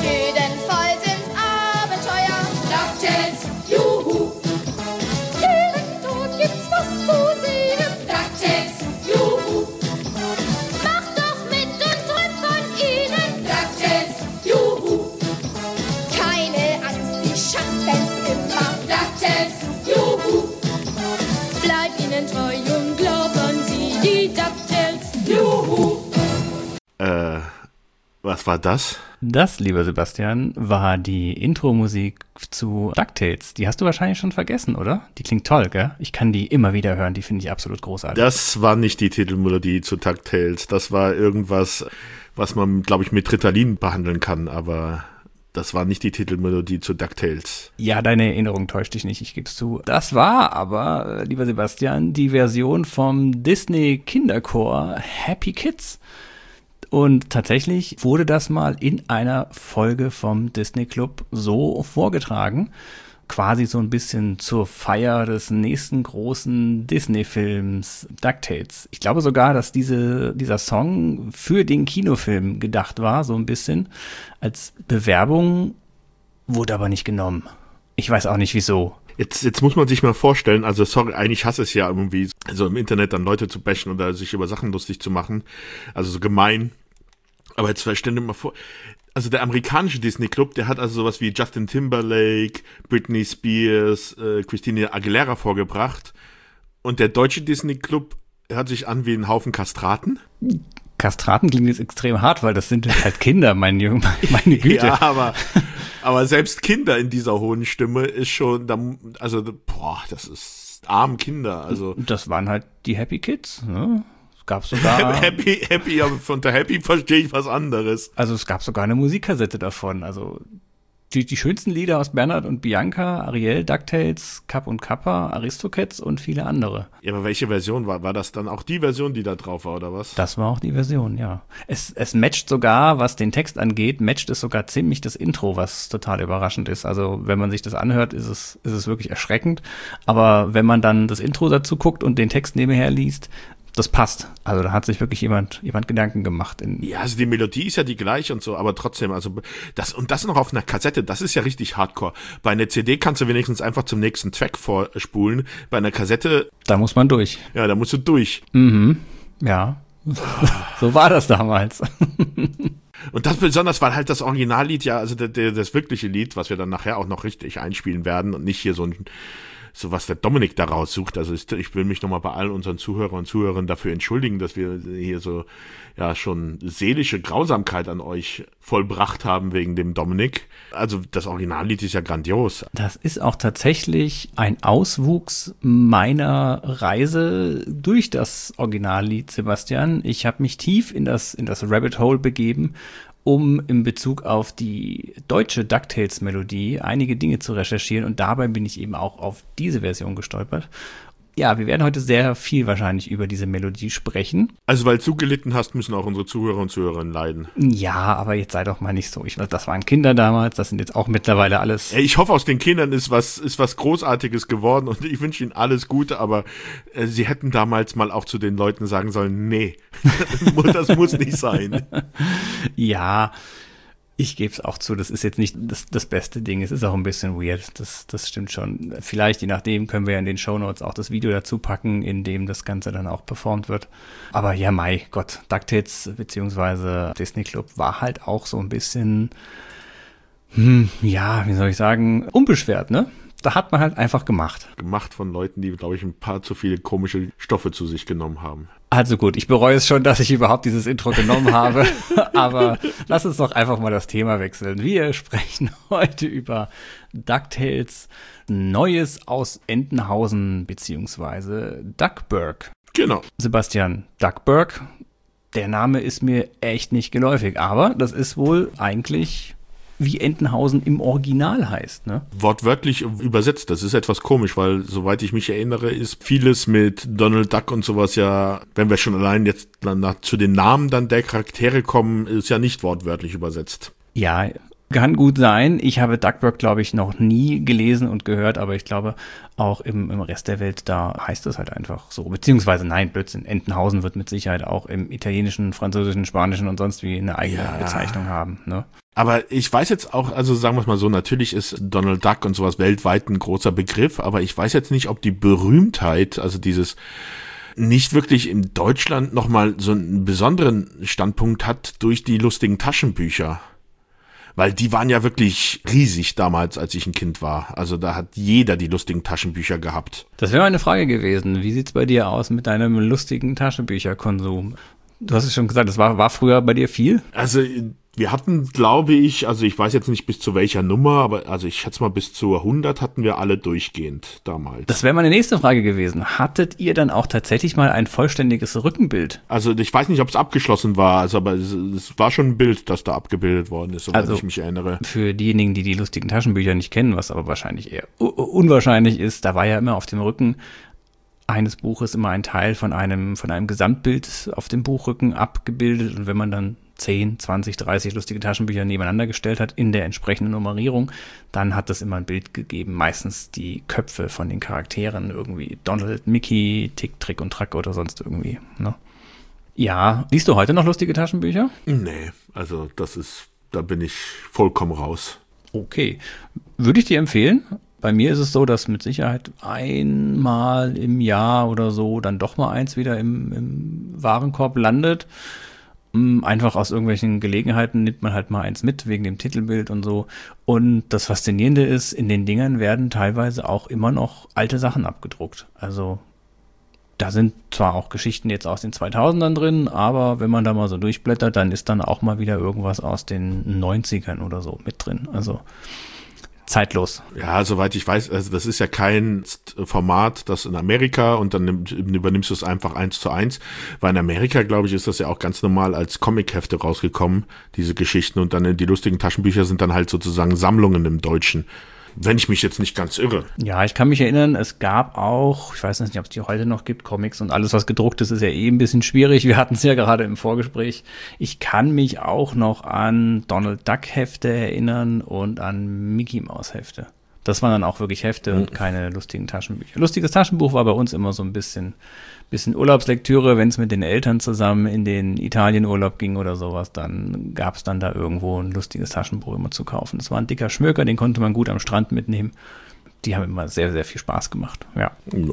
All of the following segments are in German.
Jedenfalls ins Abenteuer. DuckTales, juhu. Dort gibt's was zu sehen. DuckTales, juhu. Macht doch mit und träumt von ihnen. DuckTales, juhu. Keine Angst, die schaffen's immer. DuckTales, juhu. Bleib ihnen treu und glaub an sie, die DuckTales. Juhu. Was war das? Das, lieber Sebastian, war die Intro-Musik zu DuckTales. Die hast du wahrscheinlich schon vergessen, oder? Die klingt toll, gell? Ich kann die immer wieder hören, die finde ich absolut großartig. Das war nicht die Titelmelodie zu DuckTales. Das war irgendwas, was man, glaube ich, mit Ritalin behandeln kann, aber das war nicht die Titelmelodie zu DuckTales. Ja, deine Erinnerung täuscht dich nicht, ich gebe es zu. Das war aber, lieber Sebastian, die Version vom Disney-Kinderchor Happy Kids. Und tatsächlich wurde das mal in einer Folge vom Disney Club so vorgetragen, quasi so ein bisschen zur Feier des nächsten großen Disney-Films DuckTales. Ich glaube sogar, dass dieser Song für den Kinofilm gedacht war, so ein bisschen als Bewerbung, wurde aber nicht genommen. Ich weiß auch nicht wieso. Jetzt muss man sich mal vorstellen, also sorry, eigentlich hasse es ja irgendwie, so im Internet dann Leute zu bashen oder sich über Sachen lustig zu machen, also so gemein. Aber jetzt stell dir mal vor, also der amerikanische Disney Club, der hat also sowas wie Justin Timberlake, Britney Spears, Christina Aguilera vorgebracht. Und der deutsche Disney Club hört sich an wie ein Haufen Kastraten. Kastraten klingt jetzt extrem hart, weil das sind halt Kinder, meine Güte. Ja, aber selbst Kinder in dieser hohen Stimme ist schon, das ist arm Kinder, also. Das waren halt die Happy Kids, ne? Es gab sogar. Happy, aber unter Happy verstehe ich was anderes. Also es gab sogar eine Musikkassette davon, also. Die schönsten Lieder aus Bernhard und Bianca, Ariel, DuckTales, Kapp und Kappa, Aristocats und viele andere. Ja, aber welche Version war? War das dann auch die Version, die da drauf war, oder was? Das war auch die Version, ja. Es matcht sogar, was den Text angeht, matcht es sogar ziemlich das Intro, was total überraschend ist. Also wenn man sich das anhört, ist es wirklich erschreckend. Aber wenn man dann das Intro dazu guckt und den Text nebenher liest, das passt. Also da hat sich wirklich jemand Gedanken gemacht. Ja, also die Melodie ist ja die gleiche und so, aber trotzdem, also das noch auf einer Kassette, das ist ja richtig hardcore. Bei einer CD kannst du wenigstens einfach zum nächsten Track vorspulen. Bei einer Kassette... Da muss man durch. Ja, da musst du durch. Mhm, ja. So war das damals. Und das besonders, weil halt das Originallied ja, also das wirkliche Lied, was wir dann nachher auch noch richtig einspielen werden und nicht hier so was der Dominik da raussucht. Also ich will mich nochmal bei allen unseren Zuhörern und Zuhörern dafür entschuldigen, dass wir hier so ja schon seelische Grausamkeit an euch vollbracht haben wegen dem Dominik. Also das Originallied ist ja grandios. Das ist auch tatsächlich ein Auswuchs meiner Reise durch das Originallied, Sebastian. Ich habe mich tief in das Rabbit Hole begeben, um in Bezug auf die deutsche DuckTales-Melodie einige Dinge zu recherchieren, und dabei bin ich eben auch auf diese Version gestolpert. Ja, wir werden heute sehr viel wahrscheinlich über diese Melodie sprechen. Also weil du gelitten hast, müssen auch unsere Zuhörer und Zuhörerinnen leiden. Ja, aber jetzt sei doch mal nicht so. Das waren Kinder damals, das sind jetzt auch mittlerweile alles... Ich hoffe, aus den Kindern ist was Großartiges geworden und ich wünsche ihnen alles Gute, aber sie hätten damals mal auch zu den Leuten sagen sollen, nee, das muss nicht sein. Ja, ich gebe es auch zu, das ist jetzt nicht das beste Ding. Es ist auch ein bisschen weird, das stimmt schon. Vielleicht, je nachdem, können wir ja in den Shownotes auch das Video dazu packen, in dem das Ganze dann auch performt wird. Aber ja, mein Gott, DuckTales bzw. Disney Club war halt auch so ein bisschen, ja, wie soll ich sagen, unbeschwert, ne? Da hat man halt einfach gemacht. Gemacht von Leuten, die, glaube ich, ein paar zu viele komische Stoffe zu sich genommen haben. Also gut, ich bereue es schon, dass ich überhaupt dieses Intro genommen habe, aber lass uns doch einfach mal das Thema wechseln. Wir sprechen heute über DuckTales Neues aus Entenhausen bzw. Duckburg. Genau. Sebastian, Duckburg, der Name ist mir echt nicht geläufig, aber das ist wohl eigentlich... wie Entenhausen im Original heißt, ne? Wortwörtlich übersetzt, das ist etwas komisch, weil, soweit ich mich erinnere, ist vieles mit Donald Duck und sowas ja, wenn wir schon allein jetzt zu den Namen dann der Charaktere kommen, ist ja nicht wortwörtlich übersetzt. Ja, Kann gut sein. Ich habe Duckburg, glaube ich, noch nie gelesen und gehört, aber ich glaube, auch im Rest der Welt, da heißt es halt einfach so. Beziehungsweise, nein, Blödsinn. Entenhausen wird mit Sicherheit auch im Italienischen, Französischen, Spanischen und sonst wie eine eigene Bezeichnung haben, ne? Aber ich weiß jetzt auch, also sagen wir es mal so, natürlich ist Donald Duck und sowas weltweit ein großer Begriff, aber ich weiß jetzt nicht, ob die Berühmtheit, also dieses nicht wirklich in Deutschland nochmal so einen besonderen Standpunkt hat durch die lustigen Taschenbücher. Weil die waren ja wirklich riesig damals, als ich ein Kind war. Also da hat jeder die lustigen Taschenbücher gehabt. Das wäre meine Frage gewesen. Wie sieht's bei dir aus mit deinem lustigen Taschenbücherkonsum? Du hast es schon gesagt, das war früher bei dir viel? Also wir hatten, glaube ich, also ich weiß jetzt nicht bis zu welcher Nummer, aber also ich schätze mal bis zu 100 hatten wir alle durchgehend damals. Das wäre meine nächste Frage gewesen. Hattet ihr dann auch tatsächlich mal ein vollständiges Rückenbild? Also ich weiß nicht, ob es abgeschlossen war, also aber es war schon ein Bild, das da abgebildet worden ist, soweit ich mich erinnere. Für diejenigen, die die lustigen Taschenbücher nicht kennen, was aber wahrscheinlich eher unwahrscheinlich ist, da war ja immer auf dem Rücken eines Buches immer ein Teil von einem Gesamtbild auf dem Buchrücken abgebildet, und wenn man dann 10, 20, 30 lustige Taschenbücher nebeneinander gestellt hat in der entsprechenden Nummerierung, dann hat das immer ein Bild gegeben, meistens die Köpfe von den Charakteren, irgendwie Donald, Mickey, Tick, Trick und Track oder sonst irgendwie, ne? Ja, liest du heute noch lustige Taschenbücher? Nee, also da bin ich vollkommen raus. Okay, würde ich dir empfehlen. Bei mir ist es so, dass mit Sicherheit einmal im Jahr oder so dann doch mal eins wieder im Warenkorb landet. Einfach aus irgendwelchen Gelegenheiten nimmt man halt mal eins mit, wegen dem Titelbild und so. Und das Faszinierende ist, in den Dingern werden teilweise auch immer noch alte Sachen abgedruckt. Also da sind zwar auch Geschichten jetzt aus den 2000ern drin, aber wenn man da mal so durchblättert, dann ist dann auch mal wieder irgendwas aus den 90ern oder so mit drin. Also zeitlos. Ja, soweit ich weiß, also das ist ja kein Format, das in Amerika, und dann übernimmst du es einfach 1:1, weil in Amerika, glaube ich, ist das ja auch ganz normal als Comichefte rausgekommen, diese Geschichten, und dann die lustigen Taschenbücher sind dann halt sozusagen Sammlungen im Deutschen. Wenn ich mich jetzt nicht ganz irre. Ja, ich kann mich erinnern, es gab auch, ich weiß nicht, ob es die heute noch gibt, Comics, und alles, was gedruckt ist, ist ja ein bisschen schwierig. Wir hatten es ja gerade im Vorgespräch. Ich kann mich auch noch an Donald Duck Hefte erinnern und an Mickey Mouse Hefte. Das waren dann auch wirklich Hefte und keine lustigen Taschenbücher. Lustiges Taschenbuch war bei uns immer so ein bisschen Urlaubslektüre, wenn es mit den Eltern zusammen in den Italienurlaub ging oder sowas, dann gab es dann da irgendwo ein lustiges Taschenbuch immer zu kaufen. Das war ein dicker Schmöker, den konnte man gut am Strand mitnehmen. Die haben immer sehr, sehr viel Spaß gemacht, ja.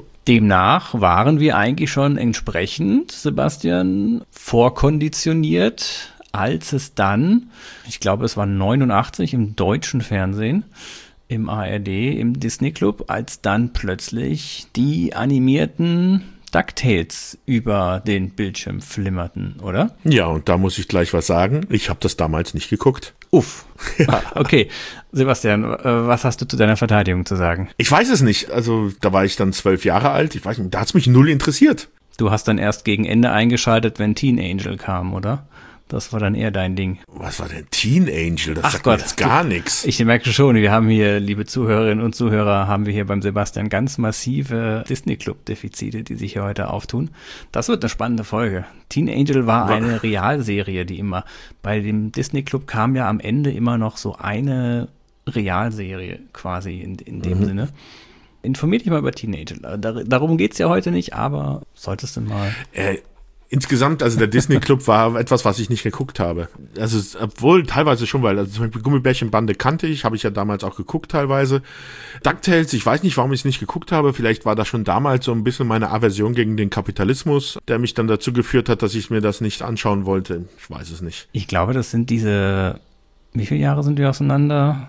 Demnach waren wir eigentlich schon entsprechend, Sebastian, vorkonditioniert, als es dann, ich glaube es war 89 im deutschen Fernsehen, im ARD, im Disney Club, als dann plötzlich die animierten DuckTales über den Bildschirm flimmerten, oder? Ja, und da muss ich gleich was sagen. Ich habe das damals nicht geguckt. Uff. Ja. Okay. Sebastian, was hast du zu deiner Verteidigung zu sagen? Ich weiß es nicht. Also da war ich dann 12 Jahre alt. Ich weiß nicht, da hat es mich null interessiert. Du hast dann erst gegen Ende eingeschaltet, wenn Teen Angel kam, oder? Das war dann eher dein Ding. Was war denn Teen Angel? Das sagt mir jetzt gar nichts. Ich merke schon, wir haben hier, liebe Zuhörerinnen und Zuhörer, haben wir hier beim Sebastian ganz massive Disney-Club-Defizite, die sich hier heute auftun. Das wird eine spannende Folge. Teen Angel war eine Realserie, die immer, bei dem Disney-Club kam ja am Ende immer noch so eine Realserie quasi in dem Sinne. Informier dich mal über Teen Angel. Darum geht's ja heute nicht, aber solltest du mal... Insgesamt, also der Disney Club war etwas, was ich nicht geguckt habe. Also obwohl teilweise schon, weil also zum Beispiel Gummibärchenbande kannte ich, habe ich ja damals auch geguckt teilweise. DuckTales, ich weiß nicht, warum ich es nicht geguckt habe. Vielleicht war das schon damals so ein bisschen meine Aversion gegen den Kapitalismus, der mich dann dazu geführt hat, dass ich mir das nicht anschauen wollte. Ich weiß es nicht. Ich glaube, das sind wie viele Jahre sind wir auseinander?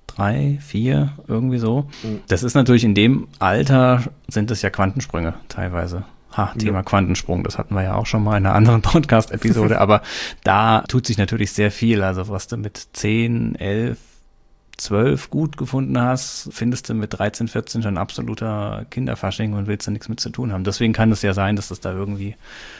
3, 4, irgendwie so. Das ist natürlich in dem Alter, sind es ja Quantensprünge teilweise. Thema Quantensprung, das hatten wir ja auch schon mal in einer anderen Podcast-Episode, aber da tut sich natürlich sehr viel. Also was du mit 10, 11, 12 gut gefunden hast, findest du mit 13, 14 schon absoluter Kinderfasching und willst da nichts mit zu tun haben. Deswegen kann es ja sein, dass das da irgendwie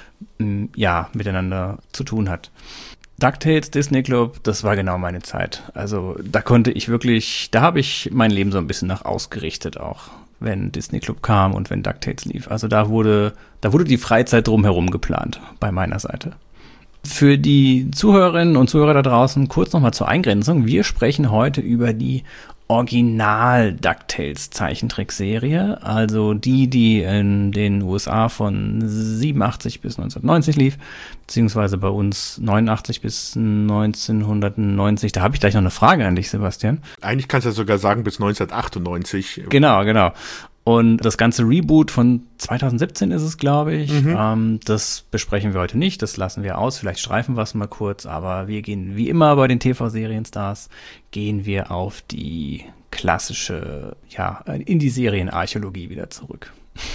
miteinander zu tun hat. DuckTales, Disney Club, das war genau meine Zeit. Also da habe ich mein Leben so ein bisschen nach ausgerichtet auch, wenn Disney Club kam und wenn DuckTales lief. Also da wurde die Freizeit drumherum geplant, bei meiner Seite. Für die Zuhörerinnen und Zuhörer da draußen kurz nochmal zur Eingrenzung. Wir sprechen heute über die Original-DuckTales Zeichentrickserie, also die in den USA von 87 bis 1990 lief, beziehungsweise bei uns 89 bis 1990. Da habe ich gleich noch eine Frage an dich, Sebastian. Eigentlich kannst du ja sogar sagen bis 1998. Genau. Und das ganze Reboot von 2017 ist es, glaube ich. Das besprechen wir heute nicht, das lassen wir aus. Vielleicht streifen wir es mal kurz, aber wir gehen wie immer bei den TV-Serienstars, gehen wir auf die klassische, in die Serienarchäologie wieder zurück.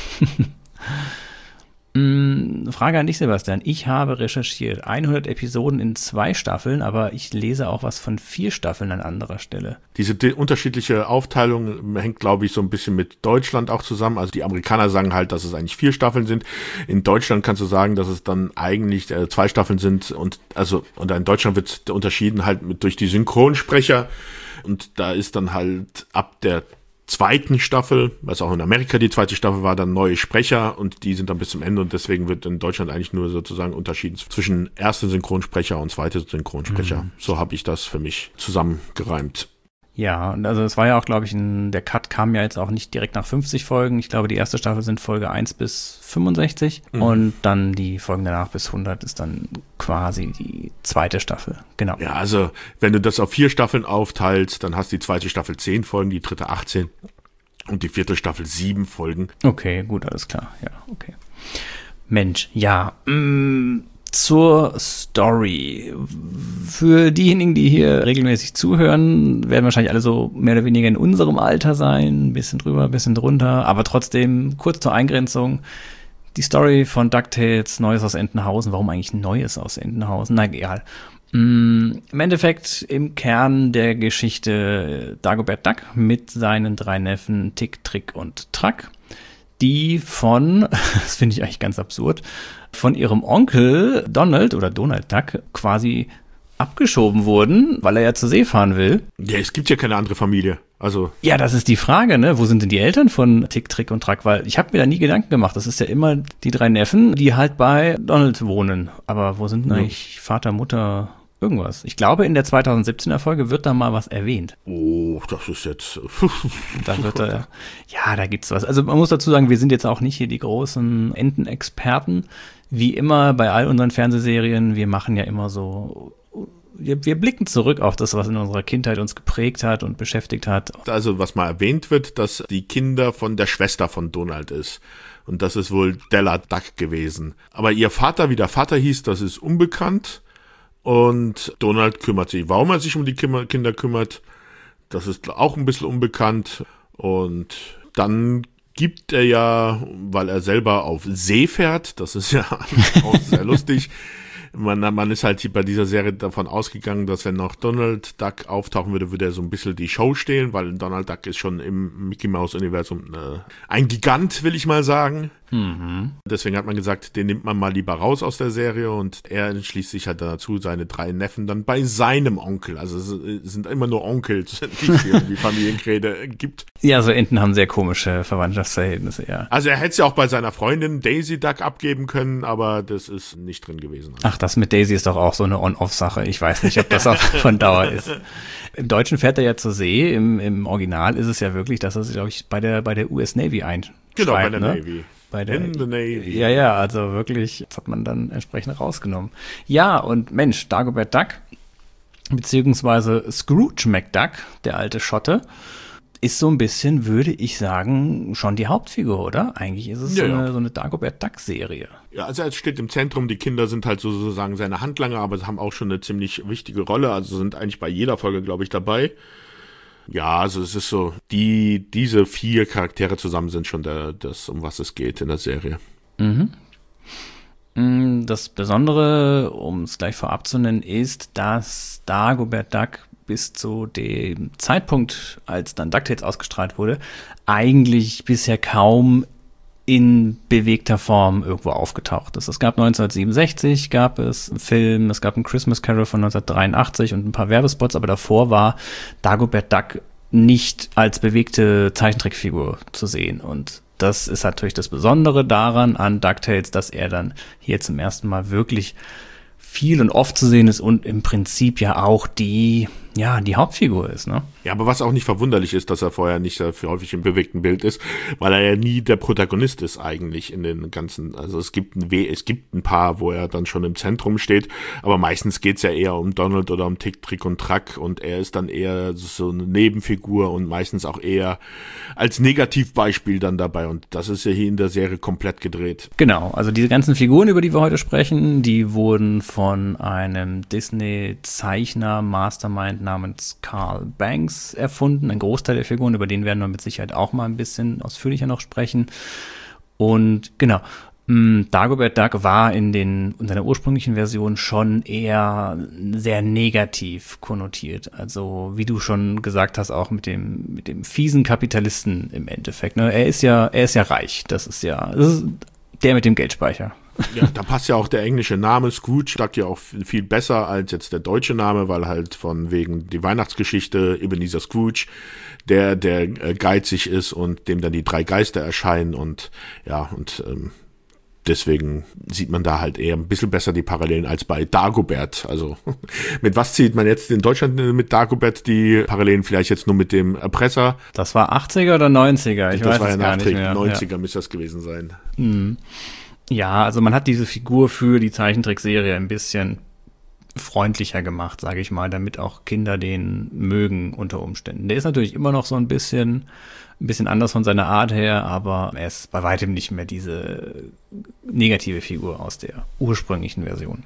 Frage an dich, Sebastian. Ich habe recherchiert 100 Episoden in 2 Staffeln, aber ich lese auch was von 4 Staffeln an anderer Stelle. Diese unterschiedliche Aufteilung hängt, glaube ich, so ein bisschen mit Deutschland auch zusammen. Also die Amerikaner sagen halt, dass es eigentlich 4 Staffeln sind. In Deutschland kannst du sagen, dass es dann eigentlich 2 Staffeln sind und in Deutschland wird unterschieden halt durch die Synchronsprecher und da ist dann halt ab der 2. Staffel, was auch in Amerika die 2. Staffel war, dann neue Sprecher und die sind dann bis zum Ende und deswegen wird in Deutschland eigentlich nur sozusagen unterschieden zwischen ersten Synchronsprecher und zweiten Synchronsprecher. So habe ich das für mich zusammengereimt. Ja, und also es war ja auch, glaube ich, der Cut kam ja jetzt auch nicht direkt nach 50 Folgen. Ich glaube, die erste Staffel sind Folge 1 bis 65 und dann die Folgen danach bis 100 ist dann quasi die 2. Staffel. Genau. Ja, also wenn du das auf 4 Staffeln aufteilst, dann hast die 2. Staffel 10 Folgen, die 3. 18 und die 4. Staffel 7 Folgen. Okay, gut, alles klar. Ja, okay. Mensch, ja, zur Story. Für diejenigen, die hier regelmäßig zuhören, werden wahrscheinlich alle so mehr oder weniger in unserem Alter sein, ein bisschen drüber, ein bisschen drunter, aber trotzdem kurz zur Eingrenzung. Die Story von DuckTales, Neues aus Entenhausen. Warum eigentlich Neues aus Entenhausen? Na, egal. Im Endeffekt im Kern der Geschichte Dagobert Duck mit seinen 3 Neffen Tick, Trick und Track, die das finde ich eigentlich ganz absurd, von ihrem Onkel Donald Duck quasi abgeschoben wurden, weil er ja zur See fahren will. Ja, es gibt ja keine andere Familie. Also. Ja, das ist die Frage, ne? Wo sind denn die Eltern von Tick, Trick und Track? Weil ich habe mir da nie Gedanken gemacht. Das ist ja immer die 3 Neffen, die halt bei Donald wohnen. Aber wo sind denn eigentlich Vater, Mutter, irgendwas? Ich glaube, in der 2017er Folge wird da mal was erwähnt. Oh, das ist jetzt. Da wird da gibt's was. Also man muss dazu sagen, wir sind jetzt auch nicht hier die großen Entenexperten. Wie immer bei all unseren Fernsehserien, wir machen ja immer so. Wir blicken zurück auf das, was in unserer Kindheit uns geprägt hat und beschäftigt hat. Also was mal erwähnt wird, dass die Kinder von der Schwester von Donald ist. Und das ist wohl Della Duck gewesen. Aber ihr Vater, wie der Vater hieß, das ist unbekannt. Und Donald kümmert sich. Warum er sich um die Kinder kümmert, das ist auch ein bisschen unbekannt. Und dann gibt er ja, weil er selber auf See fährt, das ist ja auch sehr lustig. Man ist halt bei dieser Serie davon ausgegangen, dass wenn noch Donald Duck auftauchen würde, würde er so ein bisschen die Show stehlen, weil Donald Duck ist schon im Mickey Mouse Universum ein Gigant, will ich mal sagen. Deswegen hat man gesagt, den nimmt man mal lieber raus aus der Serie und er entschließt sich halt dazu, seine 3 Neffen dann bei seinem Onkel, also es sind immer nur Onkels, die es irgendwie Familienkräde gibt. Ja, so Enten haben sehr komische Verwandtschaftsverhältnisse, ja. Also er hätte es ja auch bei seiner Freundin Daisy Duck abgeben können, aber das ist nicht drin gewesen. Ach, das mit Daisy ist doch auch so eine On-Off-Sache. Ich weiß nicht, ob das auch von Dauer ist. Im Deutschen fährt er ja zur See, im Original ist es ja wirklich, dass er sich, glaube ich, bei der US Navy einschreibt. Genau, bei der Navy. In the Navy. Ja, also wirklich, das hat man dann entsprechend rausgenommen. Ja, und Mensch, Dagobert Duck, beziehungsweise Scrooge McDuck, der alte Schotte, ist so ein bisschen, würde ich sagen, schon die Hauptfigur, oder? Eigentlich ist es so eine Dagobert Duck-Serie. Ja, also er steht im Zentrum, die Kinder sind halt sozusagen seine Handlanger, aber sie haben auch schon eine ziemlich wichtige Rolle, also sind eigentlich bei jeder Folge, glaube ich, dabei. Ja, also es ist so, diese 4 Charaktere zusammen sind schon das, um was es geht in der Serie. Das Besondere, um es gleich vorab zu nennen, ist, dass Dagobert Duck bis zu dem Zeitpunkt, als dann DuckTales ausgestrahlt wurde, eigentlich bisher kaum in bewegter Form irgendwo aufgetaucht ist. Es gab 1967, gab es einen Film, es gab einen Christmas Carol von 1983 und ein paar Werbespots, aber davor war Dagobert Duck nicht als bewegte Zeichentrickfigur zu sehen. Und das ist natürlich das Besondere daran an DuckTales, dass er dann hier zum ersten Mal wirklich viel und oft zu sehen ist und im Prinzip ja auch die Hauptfigur ist, ne? Ja, aber was auch nicht verwunderlich ist, dass er vorher nicht dafür häufig im bewegten Bild ist, weil er ja nie der Protagonist ist eigentlich in den ganzen, also es gibt ein paar, wo er dann schon im Zentrum steht, aber meistens geht's ja eher um Donald oder um Tick, Trick und Track und er ist dann eher so eine Nebenfigur und meistens auch eher als Negativbeispiel dann dabei und das ist ja hier in der Serie komplett gedreht. Genau, also diese ganzen Figuren, über die wir heute sprechen, die wurden von einem Disney-Zeichner, Mastermind namens Carl Banks erfunden. Ein Großteil der Figuren, über den werden wir mit Sicherheit auch mal ein bisschen ausführlicher noch sprechen. Und genau, Dagobert Duck war in seiner ursprünglichen Version schon eher sehr negativ konnotiert. Also wie du schon gesagt hast, auch mit dem fiesen Kapitalisten im Endeffekt. Ne? Er ist ja reich. Das ist der mit dem Geldspeicher. Ja, da passt ja auch der englische Name Scrooge, sagt ja auch viel besser als jetzt der deutsche Name, weil halt von wegen die Weihnachtsgeschichte Ebenezer Scrooge, der geizig ist und dem dann die 3 Geister erscheinen und deswegen sieht man da halt eher ein bisschen besser die Parallelen als bei Dagobert. Also mit was zieht man jetzt in Deutschland mit Dagobert die Parallelen? Vielleicht jetzt nur mit dem Erpresser? Das war 80er oder 90er? Das war ja nachträglich, 90er müsste das gewesen sein. Mhm. Ja, also man hat diese Figur für die Zeichentrickserie ein bisschen freundlicher gemacht, sage ich mal, damit auch Kinder den mögen unter Umständen. Der ist natürlich immer noch so ein bisschen anders von seiner Art her, aber er ist bei weitem nicht mehr diese negative Figur aus der ursprünglichen Version.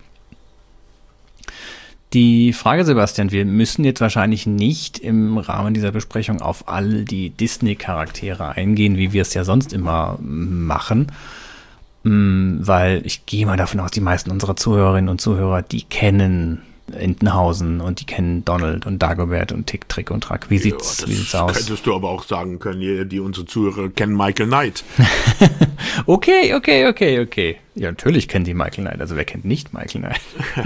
Die Frage, Sebastian, wir müssen jetzt wahrscheinlich nicht im Rahmen dieser Besprechung auf all die Disney-Charaktere eingehen, wie wir es ja sonst immer machen, weil ich gehe mal davon aus, die meisten unserer Zuhörerinnen und Zuhörer, die kennen Entenhausen und die kennen Donald und Dagobert und Tick, Trick und Track. Wie sieht's aus? Könntest du aber auch sagen können, die unsere Zuhörer kennen Michael Knight. Okay. Ja, natürlich kennen die Michael Knight. Also wer kennt nicht Michael Knight?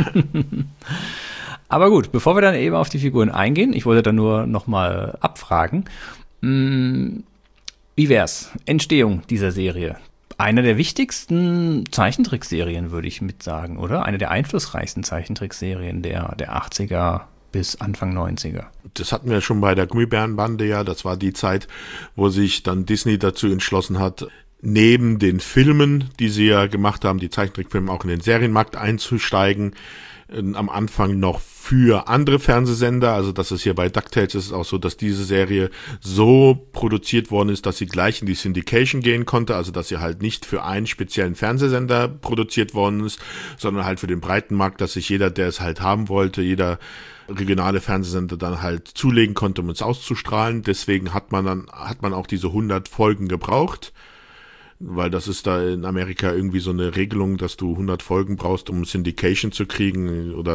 Aber gut, bevor wir dann eben auf die Figuren eingehen, ich wollte da nur nochmal abfragen. Wie wär's? Entstehung dieser Serie. Eine der wichtigsten Zeichentrickserien, würde ich mit sagen, oder? Eine der einflussreichsten Zeichentrickserien der 80er bis Anfang 90er. Das hatten wir schon bei der Gummibärenbande, ja. Das war die Zeit, wo sich dann Disney dazu entschlossen hat, neben den Filmen, die sie ja gemacht haben, die Zeichentrickfilme auch in den Serienmarkt einzusteigen. Am Anfang noch für andere Fernsehsender, also das ist hier bei DuckTales ist es auch so, dass diese Serie so produziert worden ist, dass sie gleich in die Syndication gehen konnte, also dass sie halt nicht für einen speziellen Fernsehsender produziert worden ist, sondern halt für den breiten Markt, dass sich jeder, der es halt haben wollte, jeder regionale Fernsehsender dann halt zulegen konnte, um es auszustrahlen. Deswegen hat man auch diese 100 Folgen gebraucht. Weil das ist da in Amerika irgendwie so eine Regelung, dass du 100 Folgen brauchst, um Syndication zu kriegen, oder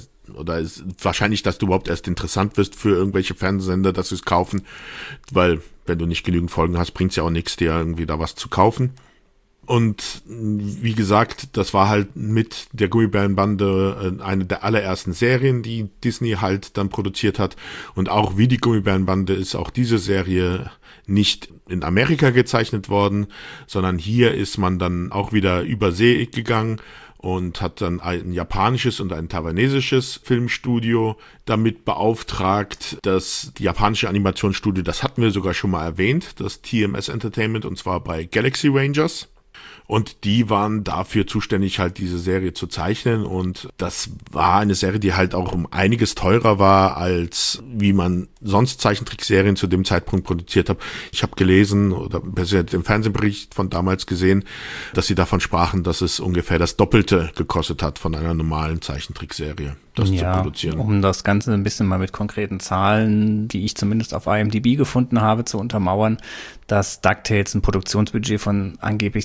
ist wahrscheinlich, dass du überhaupt erst interessant wirst für irgendwelche Fernsehsender, dass sie es kaufen, weil wenn du nicht genügend Folgen hast, bringt's ja auch nichts, dir irgendwie da was zu kaufen. Und wie gesagt, das war halt mit der Gummibärenbande eine der allerersten Serien, die Disney halt dann produziert hat. Und auch wie die Gummibärenbande ist auch diese Serie nicht in Amerika gezeichnet worden, sondern hier ist man dann auch wieder über See gegangen und hat dann ein japanisches und ein taiwanesisches Filmstudio damit beauftragt. Das japanische Animationsstudio, das hatten wir sogar schon mal erwähnt, das TMS Entertainment, und zwar bei Galaxy Rangers. Und die waren dafür zuständig, halt diese Serie zu zeichnen. Und das war eine Serie, die halt auch um einiges teurer war, als wie man sonst Zeichentrickserien zu dem Zeitpunkt produziert hat. Ich habe gelesen oder besser im Fernsehbericht von damals gesehen, dass sie davon sprachen, dass es ungefähr das Doppelte gekostet hat von einer normalen Zeichentrickserie, das zu produzieren. Um das Ganze ein bisschen mal mit konkreten Zahlen, die ich zumindest auf IMDb gefunden habe, zu untermauern, dass DuckTales ein Produktionsbudget von angeblich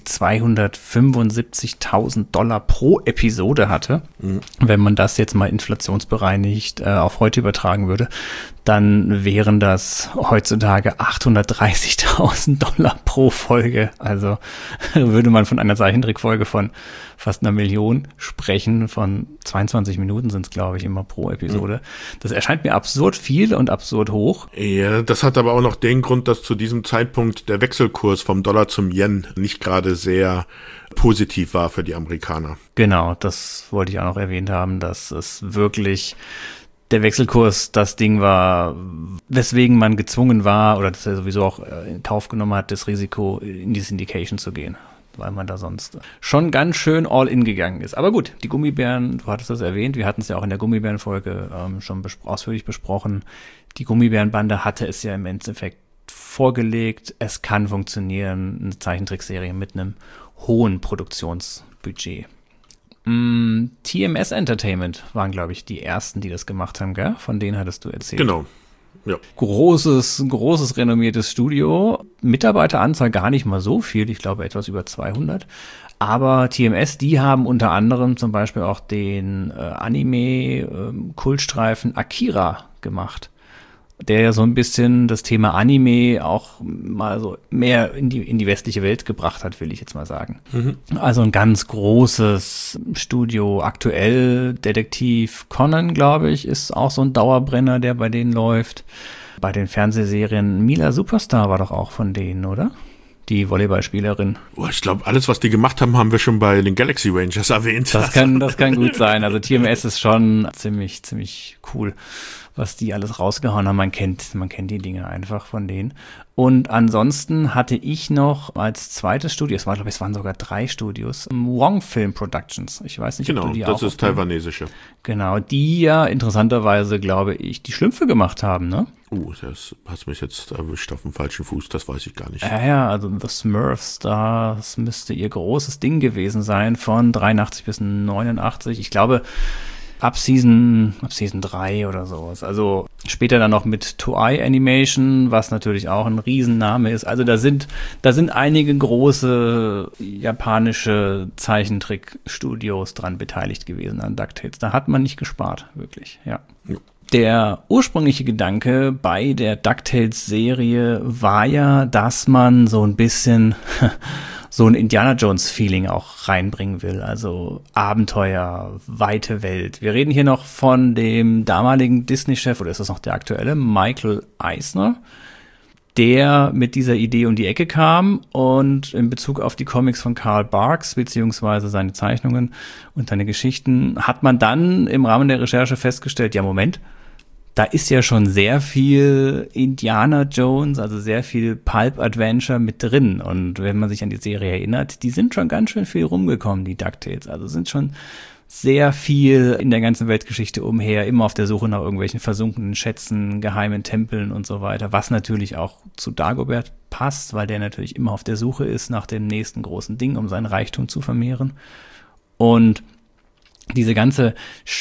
$275.000 pro Episode hatte. Mhm. Wenn man das jetzt mal inflationsbereinigt auf heute übertragen würde, dann wären das heutzutage $830.000 pro Folge. Also würde man von einer Zeichentrickfolge von fast 1 Million sprechen. Von 22 Minuten sind es, glaube ich, immer pro Episode. Das erscheint mir absurd viel und absurd hoch. Ja, das hat aber auch noch den Grund, dass zu diesem Zeitpunkt der Wechselkurs vom Dollar zum Yen nicht gerade sehr positiv war für die Amerikaner. Genau, das wollte ich auch noch erwähnt haben, dass es wirklich der Wechselkurs das Ding war, weswegen man gezwungen war oder dass er sowieso auch in Kauf genommen hat, das Risiko in die Syndication zu gehen, weil man da sonst schon ganz schön all in gegangen ist. Aber gut, die Gummibären, du hattest das erwähnt, wir hatten es ja auch in der Gummibären-Folge schon ausführlich besprochen. Die Gummibärenbande hatte es ja im Endeffekt vorgelegt, es kann funktionieren, eine Zeichentrickserie mit einem hohen Produktionsbudget. TMS Entertainment waren, glaube ich, die ersten, die das gemacht haben, gell? Von denen hattest du erzählt. Genau. Ja. Großes, renommiertes Studio. Mitarbeiteranzahl gar nicht mal so viel, ich glaube etwas über 200. Aber TMS, die haben unter anderem zum Beispiel auch den Anime-Kultstreifen Akira gemacht, der ja so ein bisschen das Thema Anime auch mal so mehr in die westliche Welt gebracht hat, will ich jetzt mal sagen. Mhm. Also ein ganz großes Studio. Aktuell Detektiv Conan, glaube ich, ist auch so ein Dauerbrenner, der bei denen läuft. Bei den Fernsehserien Mila Superstar war doch auch von denen, oder? Die Volleyballspielerin. Oh, ich glaube, alles, was die gemacht haben, haben wir schon bei den Galaxy Rangers erwähnt. Das kann gut sein. Also TMS ist schon ziemlich cool, was die alles rausgehauen haben. Man kennt die Dinge einfach von denen. Und ansonsten hatte ich noch als zweites Studio, es waren sogar 3 Studios, Wong Film Productions. Ich weiß nicht, genau, ob du die auch... Genau, das ist taiwanesische. Genau, die ja interessanterweise, glaube ich, die Schlümpfe gemacht haben, ne? Das hast mich jetzt erwischt auf dem falschen Fuß, das weiß ich gar nicht. Ja, also The Smurfs, das müsste ihr großes Ding gewesen sein, von 83 bis 89. Ich glaube, ab Season 3 oder sowas. Also später dann noch mit Toei Animation, was natürlich auch ein Riesenname ist. Also da sind einige große japanische Zeichentrickstudios dran beteiligt gewesen an DuckTales. Da hat man nicht gespart, wirklich, ja. Der ursprüngliche Gedanke bei der DuckTales-Serie war ja, dass man so ein bisschen so ein Indiana-Jones-Feeling auch reinbringen will. Also Abenteuer, weite Welt. Wir reden hier noch von dem damaligen Disney-Chef, oder ist das noch der aktuelle, Michael Eisner, der mit dieser Idee um die Ecke kam und in Bezug auf die Comics von Carl Barks beziehungsweise seine Zeichnungen und seine Geschichten hat man dann im Rahmen der Recherche festgestellt, ja Moment, da ist ja schon sehr viel Indiana Jones, also sehr viel Pulp-Adventure mit drin. Und wenn man sich an die Serie erinnert, die sind schon ganz schön viel rumgekommen, die DuckTales. Also sind schon sehr viel in der ganzen Weltgeschichte umher, immer auf der Suche nach irgendwelchen versunkenen Schätzen, geheimen Tempeln und so weiter, was natürlich auch zu Dagobert passt, weil der natürlich immer auf der Suche ist nach dem nächsten großen Ding, um seinen Reichtum zu vermehren. Und diese ganze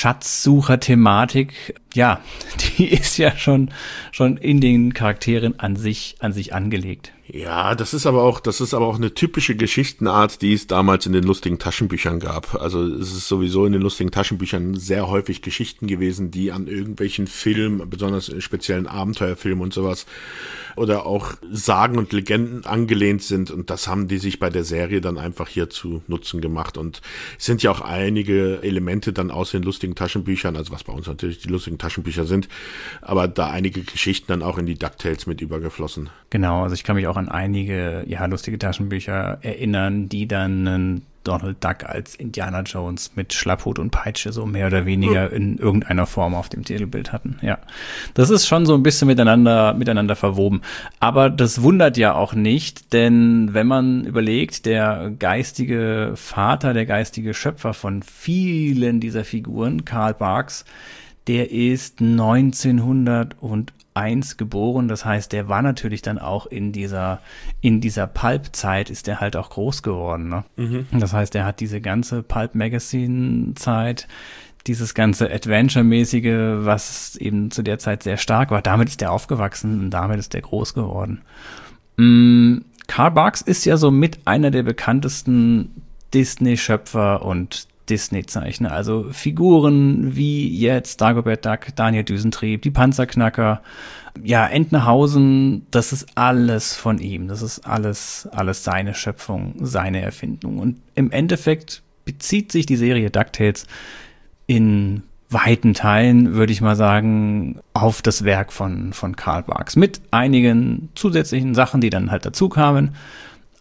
Schatzsucher-Thematik, ja, die ist ja schon in den Charakteren an sich angelegt. Ja, das ist aber auch eine typische Geschichtenart, die es damals in den lustigen Taschenbüchern gab. Also es ist sowieso in den lustigen Taschenbüchern sehr häufig Geschichten gewesen, die an irgendwelchen Filmen, besonders speziellen Abenteuerfilmen und sowas, oder auch Sagen und Legenden angelehnt sind. Und das haben die sich bei der Serie dann einfach hier zu Nutzen gemacht. Und es sind ja auch einige Elemente dann aus den lustigen Taschenbüchern, also was bei uns natürlich die lustigen Taschenbücher sind, aber da einige Geschichten dann auch in die DuckTales mit übergeflossen. Genau, also ich kann mich auch an einige lustige Taschenbücher erinnern, die dann Donald Duck als Indiana Jones mit Schlapphut und Peitsche so mehr oder weniger in irgendeiner Form auf dem Titelbild hatten. Ja, das ist schon so ein bisschen miteinander verwoben. Aber das wundert ja auch nicht, denn wenn man überlegt, der geistige Vater, der geistige Schöpfer von vielen dieser Figuren, Carl Barks, der ist 1901 geboren, das heißt, der war natürlich dann auch in dieser Pulp-Zeit ist der halt auch groß geworden, ne? Mhm. Das heißt, er hat diese ganze Pulp-Magazine-Zeit, dieses ganze Adventure-mäßige, was eben zu der Zeit sehr stark war, damit ist der aufgewachsen und damit ist der groß geworden. Carl Barks ist ja so mit einer der bekanntesten Disney-Schöpfer und Disney-Zeichner, also Figuren wie jetzt Dagobert Duck, Daniel Düsentrieb, die Panzerknacker, ja, Entenhausen, das ist alles von ihm, das ist alles seine Schöpfung, seine Erfindung und im Endeffekt bezieht sich die Serie DuckTales in weiten Teilen, würde ich mal sagen, auf das Werk von Carl Barks mit einigen zusätzlichen Sachen, die dann halt dazu kamen.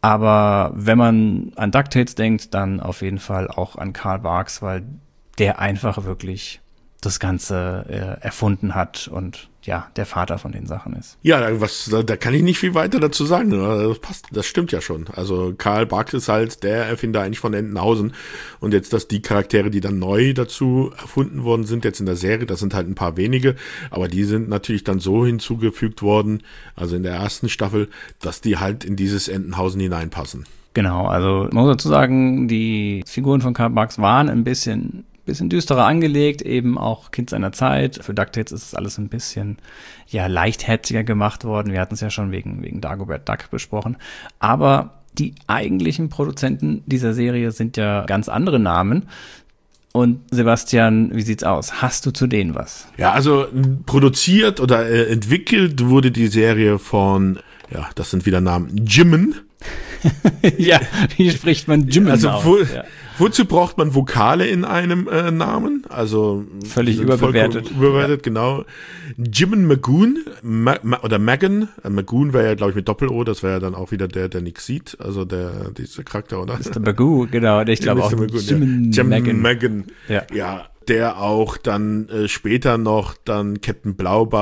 Aber wenn man an DuckTales denkt, dann auf jeden Fall auch an Carl Barks, weil der einfach wirklich das Ganze erfunden hat und ja, der Vater von den Sachen ist. Ja, da kann ich nicht viel weiter dazu sagen. Das passt, das stimmt ja schon. Also Carl Barks ist halt der Erfinder eigentlich von Entenhausen. Und jetzt, dass die Charaktere, die dann neu dazu erfunden worden sind, jetzt in der Serie, das sind halt ein paar wenige, aber die sind natürlich dann so hinzugefügt worden, also in der ersten Staffel, dass die halt in dieses Entenhausen hineinpassen. Genau, also man muss dazu sagen, die Figuren von Carl Barks waren ein bisschen düsterer angelegt, eben auch Kind seiner Zeit. Für DuckTales ist es alles ein bisschen, ja, leichtherziger gemacht worden. Wir hatten es ja schon wegen Dagobert Duck besprochen. Aber die eigentlichen Produzenten dieser Serie sind ja ganz andere Namen. Und Sebastian, wie sieht's aus? Hast du zu denen was? Ja, also produziert oder entwickelt wurde die Serie von, ja, das sind wieder Namen, Jimmen. Ja, wie spricht man Jimmen also aus? Ja. Wozu braucht man Vokale in einem Namen? Also völlig überbewertet. Überbewertet, ja. Genau. Jimmen Magoon oder Megan. Magoon wäre ja, glaube ich, mit Doppel-O. Das wäre ja dann auch wieder der nichts sieht. Also dieser Charakter, oder? Mr. Magoo, genau. Ich glaube auch Jimmen Megan. Ja. Ja. Der auch dann später noch dann Captain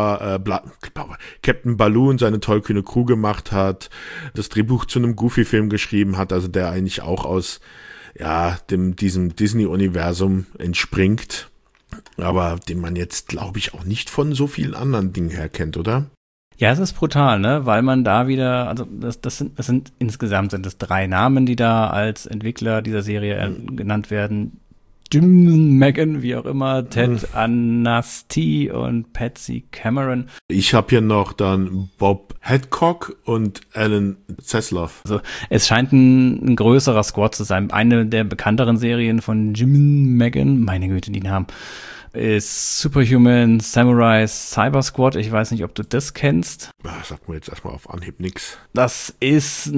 Captain Baloo und seine tollkühne Crew gemacht hat, das Drehbuch zu einem Goofy-Film geschrieben hat, also der eigentlich auch aus diesem Disney-Universum entspringt, aber den man jetzt, glaube ich, auch nicht von so vielen anderen Dingen her kennt, oder? Ja, es ist brutal, ne, weil man da wieder, also insgesamt sind es 3 Namen, die da als Entwickler dieser Serie genannt werden. Jim Megan, wie auch immer, Ted Anasty und Patsy Cameron. Ich habe hier noch dann Bob Hadcock und Alan Zaslow. Also es scheint ein größerer Squad zu sein. Eine der bekannteren Serien von Jim Megan, meine Güte, die Namen, ist Superhuman Samurai Cyber Squad. Ich weiß nicht, ob du das kennst. Sag mir jetzt erstmal auf Anhieb nix. Das ist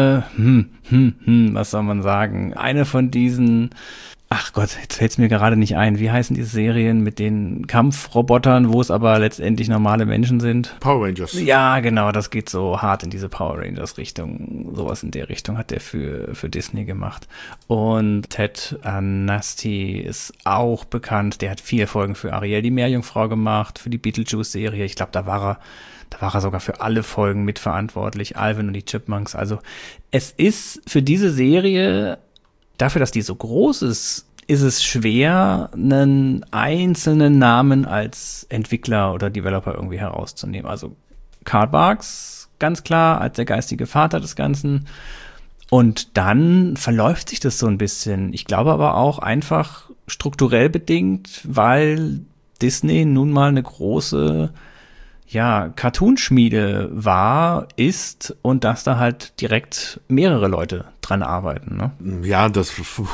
was soll man sagen? Eine von diesen, ach Gott, jetzt fällt es mir gerade nicht ein. Wie heißen diese Serien mit den Kampfrobotern, wo es aber letztendlich normale Menschen sind? Power Rangers. Ja, genau, das geht so hart in diese Power Rangers Richtung. Sowas in der Richtung hat der für Disney gemacht. Und Ted Anasty ist auch bekannt. Der hat 4 Folgen für Ariel die Meerjungfrau gemacht, für die Beetlejuice-Serie. Ich glaube, da war er sogar für alle Folgen mitverantwortlich. Alvin und die Chipmunks. Also es ist für diese Serie, dafür, dass die so groß ist es schwer, einen einzelnen Namen als Entwickler oder Developer irgendwie herauszunehmen. Also Carl Barks, ganz klar, als der geistige Vater des Ganzen. Und dann verläuft sich das so ein bisschen. Ich glaube aber auch einfach strukturell bedingt, weil Disney nun mal eine große Cartoonschmiede ist und dass da halt direkt mehrere Leute dran arbeiten, ne? Ja, das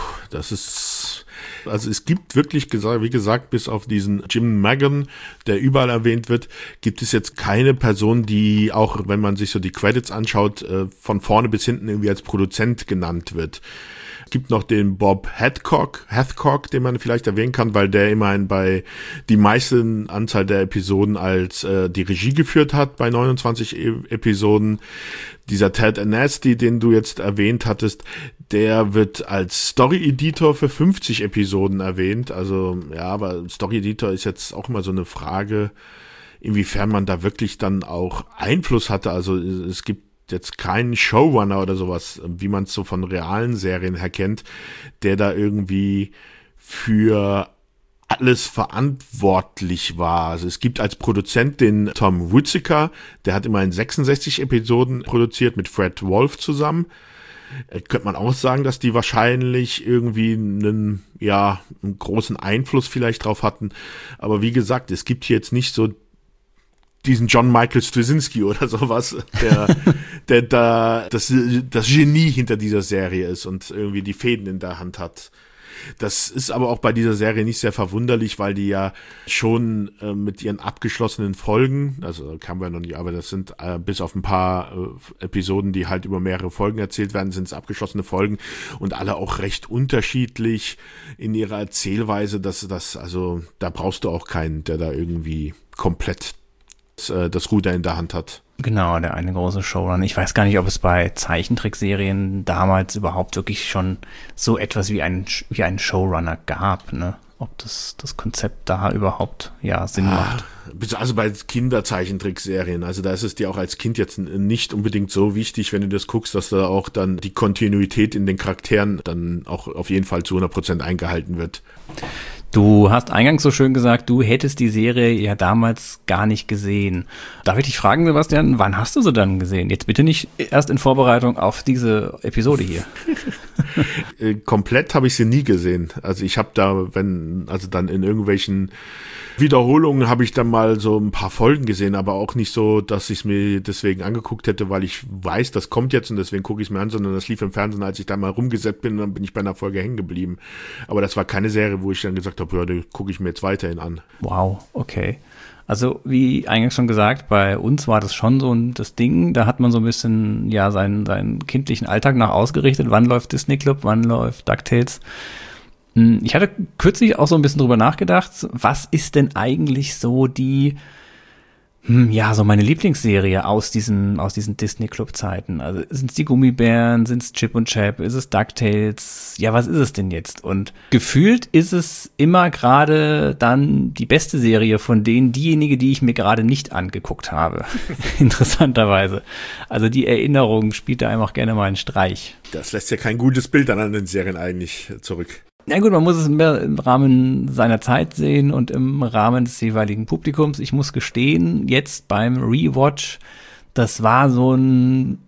ist, also es gibt wirklich, wie gesagt, bis auf diesen Jim Megan, der überall erwähnt wird, gibt es jetzt keine Person, die auch, wenn man sich so die Credits anschaut, von vorne bis hinten irgendwie als Produzent genannt wird. Es gibt noch den Bob Hadcock, den man vielleicht erwähnen kann, weil der immerhin bei die meisten Anzahl der Episoden als die Regie geführt hat, bei 29 Episoden. Dieser Ted Anasty, den du jetzt erwähnt hattest, der wird als Story-Editor für 50 Episoden erwähnt. Also ja, aber Story-Editor ist jetzt auch immer so eine Frage, inwiefern man da wirklich dann auch Einfluss hatte. Also es gibt jetzt keinen Showrunner oder sowas, wie man es so von realen Serien her kennt, der da irgendwie für alles verantwortlich war. Also es gibt als Produzent den Tom Whittaker, der hat immerhin 66 Episoden produziert mit Fred Wolf zusammen. Könnte man auch sagen, dass die wahrscheinlich irgendwie einen großen Einfluss vielleicht drauf hatten. Aber wie gesagt, es gibt hier jetzt nicht so diesen John Michael Straczynski oder sowas, der da das Genie hinter dieser Serie ist und irgendwie die Fäden in der Hand hat. Das ist aber auch bei dieser Serie nicht sehr verwunderlich, weil die ja schon mit ihren abgeschlossenen Folgen, also kamen wir noch nicht, aber das sind bis auf ein paar Episoden, die halt über mehrere Folgen erzählt werden, sind es abgeschlossene Folgen und alle auch recht unterschiedlich in ihrer Erzählweise, also da brauchst du auch keinen, der da irgendwie komplett das Ruder in der Hand hat. Genau, der eine große Showrunner. Ich weiß gar nicht, ob es bei Zeichentrickserien damals überhaupt wirklich schon so etwas wie einen Showrunner gab, ne? Ob das Konzept da überhaupt Sinn macht. Also bei Kinderzeichentrickserien, also da ist es dir auch als Kind jetzt nicht unbedingt so wichtig, wenn du das guckst, dass da auch dann die Kontinuität in den Charakteren dann auch auf jeden Fall zu 100% eingehalten wird. Du hast eingangs so schön gesagt, du hättest die Serie ja damals gar nicht gesehen. Darf ich dich fragen, Sebastian, wann hast du sie dann gesehen? Jetzt bitte nicht erst in Vorbereitung auf diese Episode hier. Komplett habe ich sie nie gesehen. Also ich habe dann in irgendwelchen Wiederholungen habe ich dann mal so ein paar Folgen gesehen, aber auch nicht so, dass ich es mir deswegen angeguckt hätte, weil ich weiß, das kommt jetzt und deswegen gucke ich es mir an, sondern das lief im Fernsehen, als ich da mal rumgesetzt bin und dann bin ich bei einer Folge hängen geblieben. Aber das war keine Serie, wo ich dann gesagt habe, ja, die gucke ich mir jetzt weiterhin an. Wow, okay. Also wie eingangs schon gesagt, bei uns war das schon so das Ding, da hat man so ein bisschen seinen kindlichen Alltag nach ausgerichtet, wann läuft Disney Club, wann läuft DuckTales. Ich hatte kürzlich auch so ein bisschen drüber nachgedacht, was ist denn eigentlich so so meine Lieblingsserie aus diesen Disney Club Zeiten? Also sind es die Gummibären, sind es Chip und Chap, ist es DuckTales? Ja, was ist es denn jetzt? Und gefühlt ist es immer gerade dann die beste Serie von diejenige, die ich mir gerade nicht angeguckt habe. Interessanterweise. Also die Erinnerung spielt da einem auch gerne mal einen Streich. Das lässt ja kein gutes Bild an den Serien eigentlich zurück. Na gut, man muss es mehr im Rahmen seiner Zeit sehen und im Rahmen des jeweiligen Publikums. Ich muss gestehen, jetzt beim Rewatch, das war so ein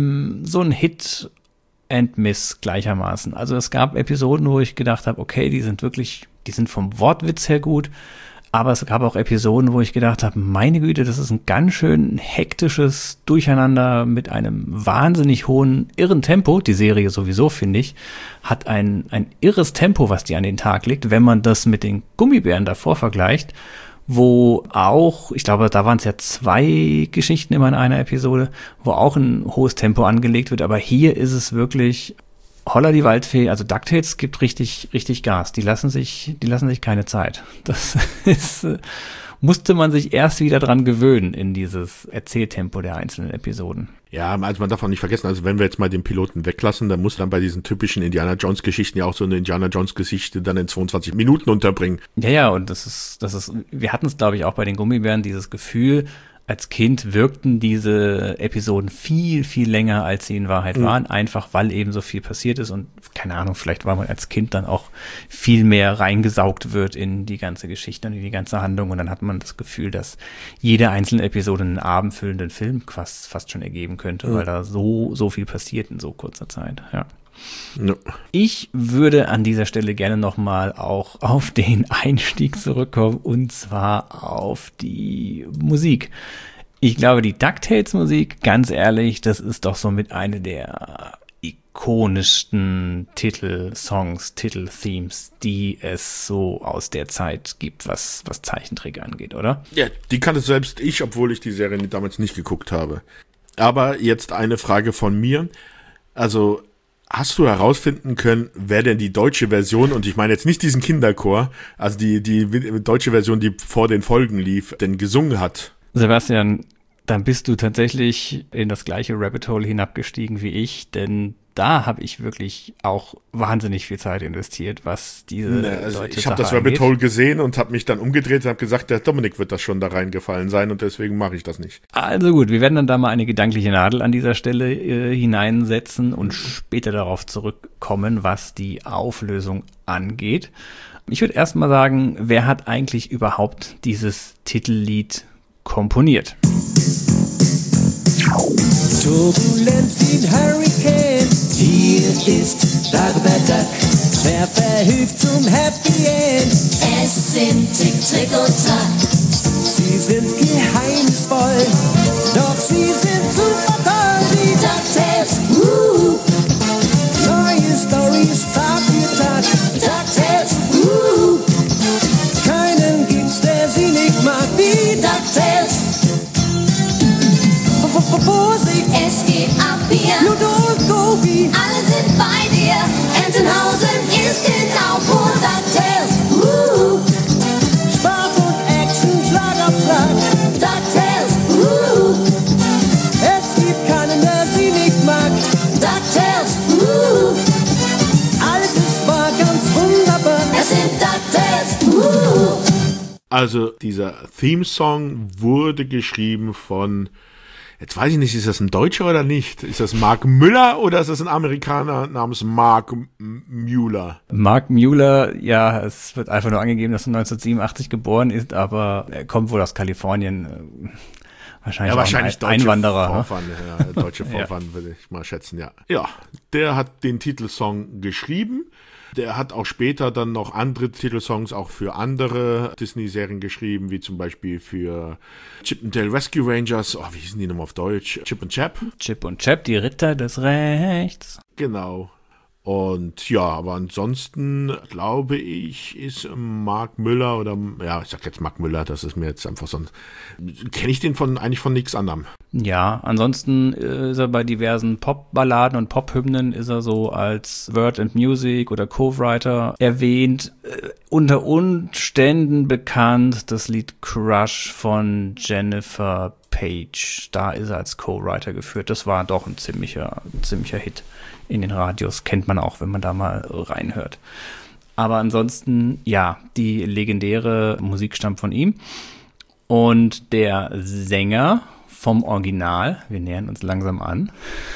Hit and Miss gleichermaßen. Also es gab Episoden, wo ich gedacht habe, okay, die sind vom Wortwitz her gut, aber es gab auch Episoden, wo ich gedacht habe, meine Güte, das ist ein ganz schön hektisches Durcheinander mit einem wahnsinnig hohen, irren Tempo. Die Serie sowieso, finde ich, hat ein irres Tempo, was die an den Tag legt, wenn man das mit den Gummibären davor vergleicht, wo auch, ich glaube, da waren es ja 2 Geschichten immer in einer Episode, wo auch ein hohes Tempo angelegt wird, aber hier ist es wirklich Holla die Waldfee, also DuckTales gibt richtig Gas. Die lassen sich keine Zeit. Das musste man sich erst wieder dran gewöhnen in dieses Erzähltempo der einzelnen Episoden. Ja, also man darf auch nicht vergessen, also wenn wir jetzt mal den Piloten weglassen, dann muss dann bei diesen typischen Indiana Jones Geschichten ja auch so eine Indiana Jones Geschichte dann in 22 Minuten unterbringen. Ja, und das ist, wir hatten es, glaube ich, auch bei den Gummibären, dieses Gefühl, als Kind wirkten diese Episoden viel, viel länger, als sie in Wahrheit waren, einfach weil eben so viel passiert ist und keine Ahnung, vielleicht war man als Kind dann auch viel mehr reingesaugt wird in die ganze Geschichte und in die ganze Handlung und dann hat man das Gefühl, dass jede einzelne Episode einen abendfüllenden Film fast schon ergeben könnte, weil da so viel passiert in so kurzer Zeit, ja. No. Ich würde an dieser Stelle gerne nochmal auch auf den Einstieg zurückkommen und zwar auf die Musik. Ich glaube, die DuckTales-Musik, ganz ehrlich, das ist doch somit eine der ikonischsten Titelsongs, Titelthemes, die es so aus der Zeit gibt, was Zeichentrick angeht, oder? Ja, die kannte selbst ich, obwohl ich die Serie damals nicht geguckt habe. Aber jetzt eine Frage von mir. Also hast du herausfinden können, wer denn die deutsche Version, und ich meine jetzt nicht diesen Kinderchor, also die deutsche Version, die vor den Folgen lief, denn gesungen hat? Sebastian, dann bist du tatsächlich in das gleiche Rabbit Hole hinabgestiegen wie ich, denn da habe ich wirklich auch wahnsinnig viel Zeit investiert, was diese deutsche ich habe das Rabbit Hole gesehen und habe mich dann umgedreht und habe gesagt, der Dominik wird das schon da reingefallen sein und deswegen mache ich das nicht. Also gut, wir werden dann da mal eine gedankliche Nadel an dieser Stelle hineinsetzen und später darauf zurückkommen, was die Auflösung angeht. Ich würde erst mal sagen, wer hat eigentlich überhaupt dieses Titellied komponiert? Turbulent wie ein Hurricane, hier ist Dagobert Duck. Wer verhilft zum Happy End? Es sind Tick, Trick und Track. Sie sind geheimnisvoll, doch sie sind super toll. Die DuckTales, Neue Storys Tag für Tag. DuckTales, Keinen gibt's, der sie nicht mag. Die DuckTales, Vorsicht, es geht ab hier. Pluto und Goofy, Alle sind bei dir. Entenhausen ist genau pur DuckTales, Spaß und Action, Schlag auf Schlag. DuckTales, Also dieser Theme-Song wurde geschrieben von, jetzt weiß ich nicht, ist das ein Deutscher oder nicht? Ist das Mark Müller oder ist das ein Amerikaner namens Mark Mueller? Mark Mueller, ja, es wird einfach nur angegeben, dass er 1987 geboren ist, aber er kommt wohl aus Kalifornien. Wahrscheinlich deutsche Einwanderer. Vorfahren, ja, deutsche Vorfahren würde ich mal schätzen, ja. Ja, der hat den Titelsong geschrieben. Der hat auch später dann noch andere Titelsongs auch für andere Disney-Serien geschrieben, wie zum Beispiel für Chip and Dale Rescue Rangers. Oh, wie hießen die nochmal auf Deutsch? Chip and Chap. Chip und Chap, die Ritter des Rechts. Genau. Und ja, aber ansonsten glaube ich, ist Mark Müller oder, ja, ich sag jetzt Mark Müller, das ist mir jetzt einfach so ein, kenne ich den eigentlich von nichts anderem. Ja, ansonsten ist er bei diversen Pop-Balladen und Pop-Hymnen ist er so als Word and Music oder Co-Writer erwähnt. Unter Umständen bekannt das Lied Crush von Jennifer Page. Da ist er als Co-Writer geführt. Das war doch ein ziemlicher Hit in den Radios. Kennt man auch, wenn man da mal reinhört. Aber ansonsten, ja, die legendäre Musik stammt von ihm. Und der Sänger vom Original, wir nähern uns langsam an,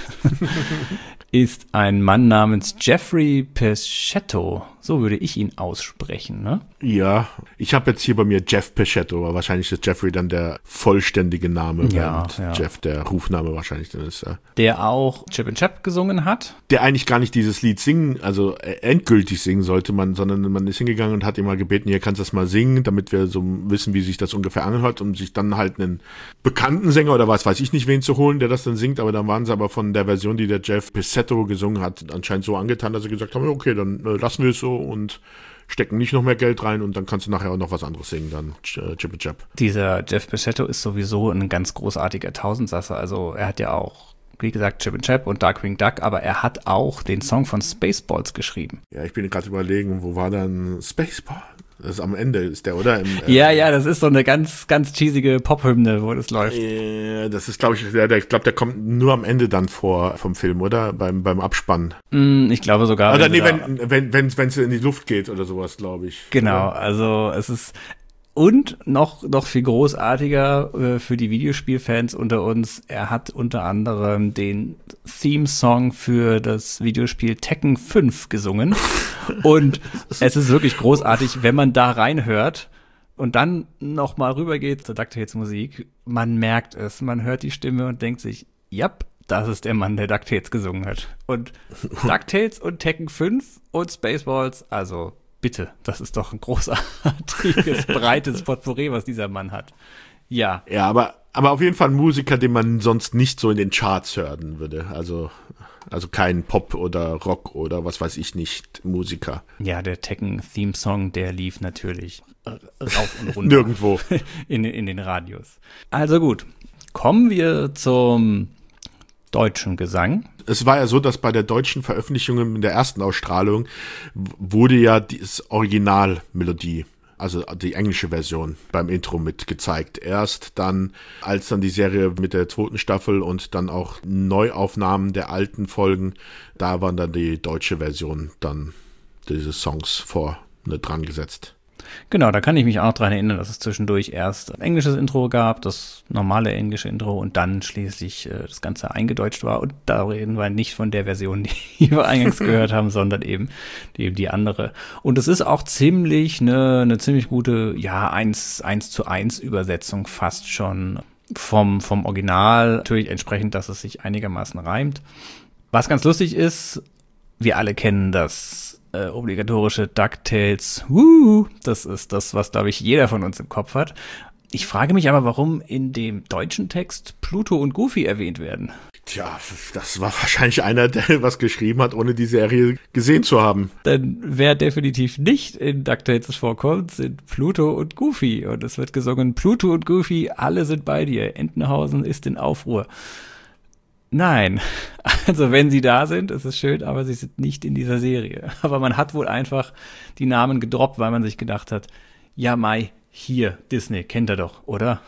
ist ein Mann namens Jeffrey Peschetto. So würde ich ihn aussprechen, ne? Ja, ich habe jetzt hier bei mir Jeff Peschetto, aber wahrscheinlich ist Jeffrey dann der vollständige Name, ja, während ja. Jeff der Rufname wahrscheinlich dann ist. Der auch Chip and Chap gesungen hat. Der eigentlich gar nicht dieses Lied singen, also endgültig singen sollte man, sondern man ist hingegangen und hat ihn mal gebeten, hier kannst du das mal singen, damit wir so wissen, wie sich das ungefähr anhört, um sich dann halt einen bekannten Sänger oder was weiß ich nicht wen zu holen, der das dann singt, aber dann waren sie aber von der Version, die der Jeff Peschetto gesungen hat, anscheinend so angetan, dass sie gesagt haben, okay, dann lassen wir es so und stecken nicht noch mehr Geld rein und dann kannst du nachher auch noch was anderes singen, dann Chip and Chap. Dieser Jeff Peschetto ist sowieso ein ganz großartiger Tausendsasser, also er hat ja auch, wie gesagt, Chip and Chap und Darkwing Duck, aber er hat auch den Song von Spaceballs geschrieben. Ja, ich bin gerade überlegen, wo war dann Spaceball? Das ist am Ende, ist der, oder? Ja, das ist so eine ganz, ganz cheesige Pop-Hymne, wo das läuft. Das ist, glaube ich, der kommt nur am Ende dann vor vom Film, oder? Beim Abspann. Ich glaube sogar. Oder nee, wenn es in die Luft geht oder sowas, glaube ich. Genau, oder? also es ist und noch viel großartiger für die Videospielfans unter uns. Er hat unter anderem den Theme-Song für das Videospiel Tekken 5 gesungen. Und es ist wirklich großartig, wenn man da reinhört und dann noch mal rübergeht zur DuckTales Musik. Man merkt es, man hört die Stimme und denkt sich, japp, das ist der Mann, der DuckTales gesungen hat. Und DuckTales und Tekken 5 und Spaceballs, also bitte, das ist doch ein großartiges, breites Potpourri, was dieser Mann hat. Ja. Ja, aber auf jeden Fall ein Musiker, den man sonst nicht so in den Charts hören würde. Also kein Pop oder Rock oder was weiß ich nicht, Musiker. Ja, der Tekken-Theme-Song, der lief natürlich rauf und runter. Nirgendwo. in den Radios. Also gut, kommen wir zum deutschen Gesang. Es war ja so, dass bei der deutschen Veröffentlichung in der ersten Ausstrahlung wurde ja die Originalmelodie, also die englische Version beim Intro mit gezeigt. Erst dann, als dann die Serie mit der zweiten Staffel und dann auch Neuaufnahmen der alten Folgen, da waren dann die deutsche Version dann diese Songs vorne dran gesetzt. Genau, da kann ich mich auch noch dran erinnern, dass es zwischendurch erst ein englisches Intro gab, das normale englische Intro und dann schließlich das Ganze eingedeutscht war. Und da reden wir nicht von der Version, die wir eingangs gehört haben, sondern eben die andere. Und es ist auch ziemlich eine ziemlich gute, ja, 1:1 Übersetzung fast schon vom Original. Natürlich entsprechend, dass es sich einigermaßen reimt. Was ganz lustig ist, wir alle kennen das obligatorische DuckTales. Das ist das, was, glaube ich, jeder von uns im Kopf hat. Ich frage mich aber, warum in dem deutschen Text Pluto und Goofy erwähnt werden. Tja, das war wahrscheinlich einer, der was geschrieben hat, ohne die Serie gesehen zu haben. Denn wer definitiv nicht in DuckTales vorkommt, sind Pluto und Goofy. Und es wird gesungen, Pluto und Goofy, alle sind bei dir. Entenhausen ist in Aufruhr. Nein, also wenn sie da sind, ist es schön, aber sie sind nicht in dieser Serie. Aber man hat wohl einfach die Namen gedroppt, weil man sich gedacht hat, ja Mai, Hier, Disney, kennt er doch, oder?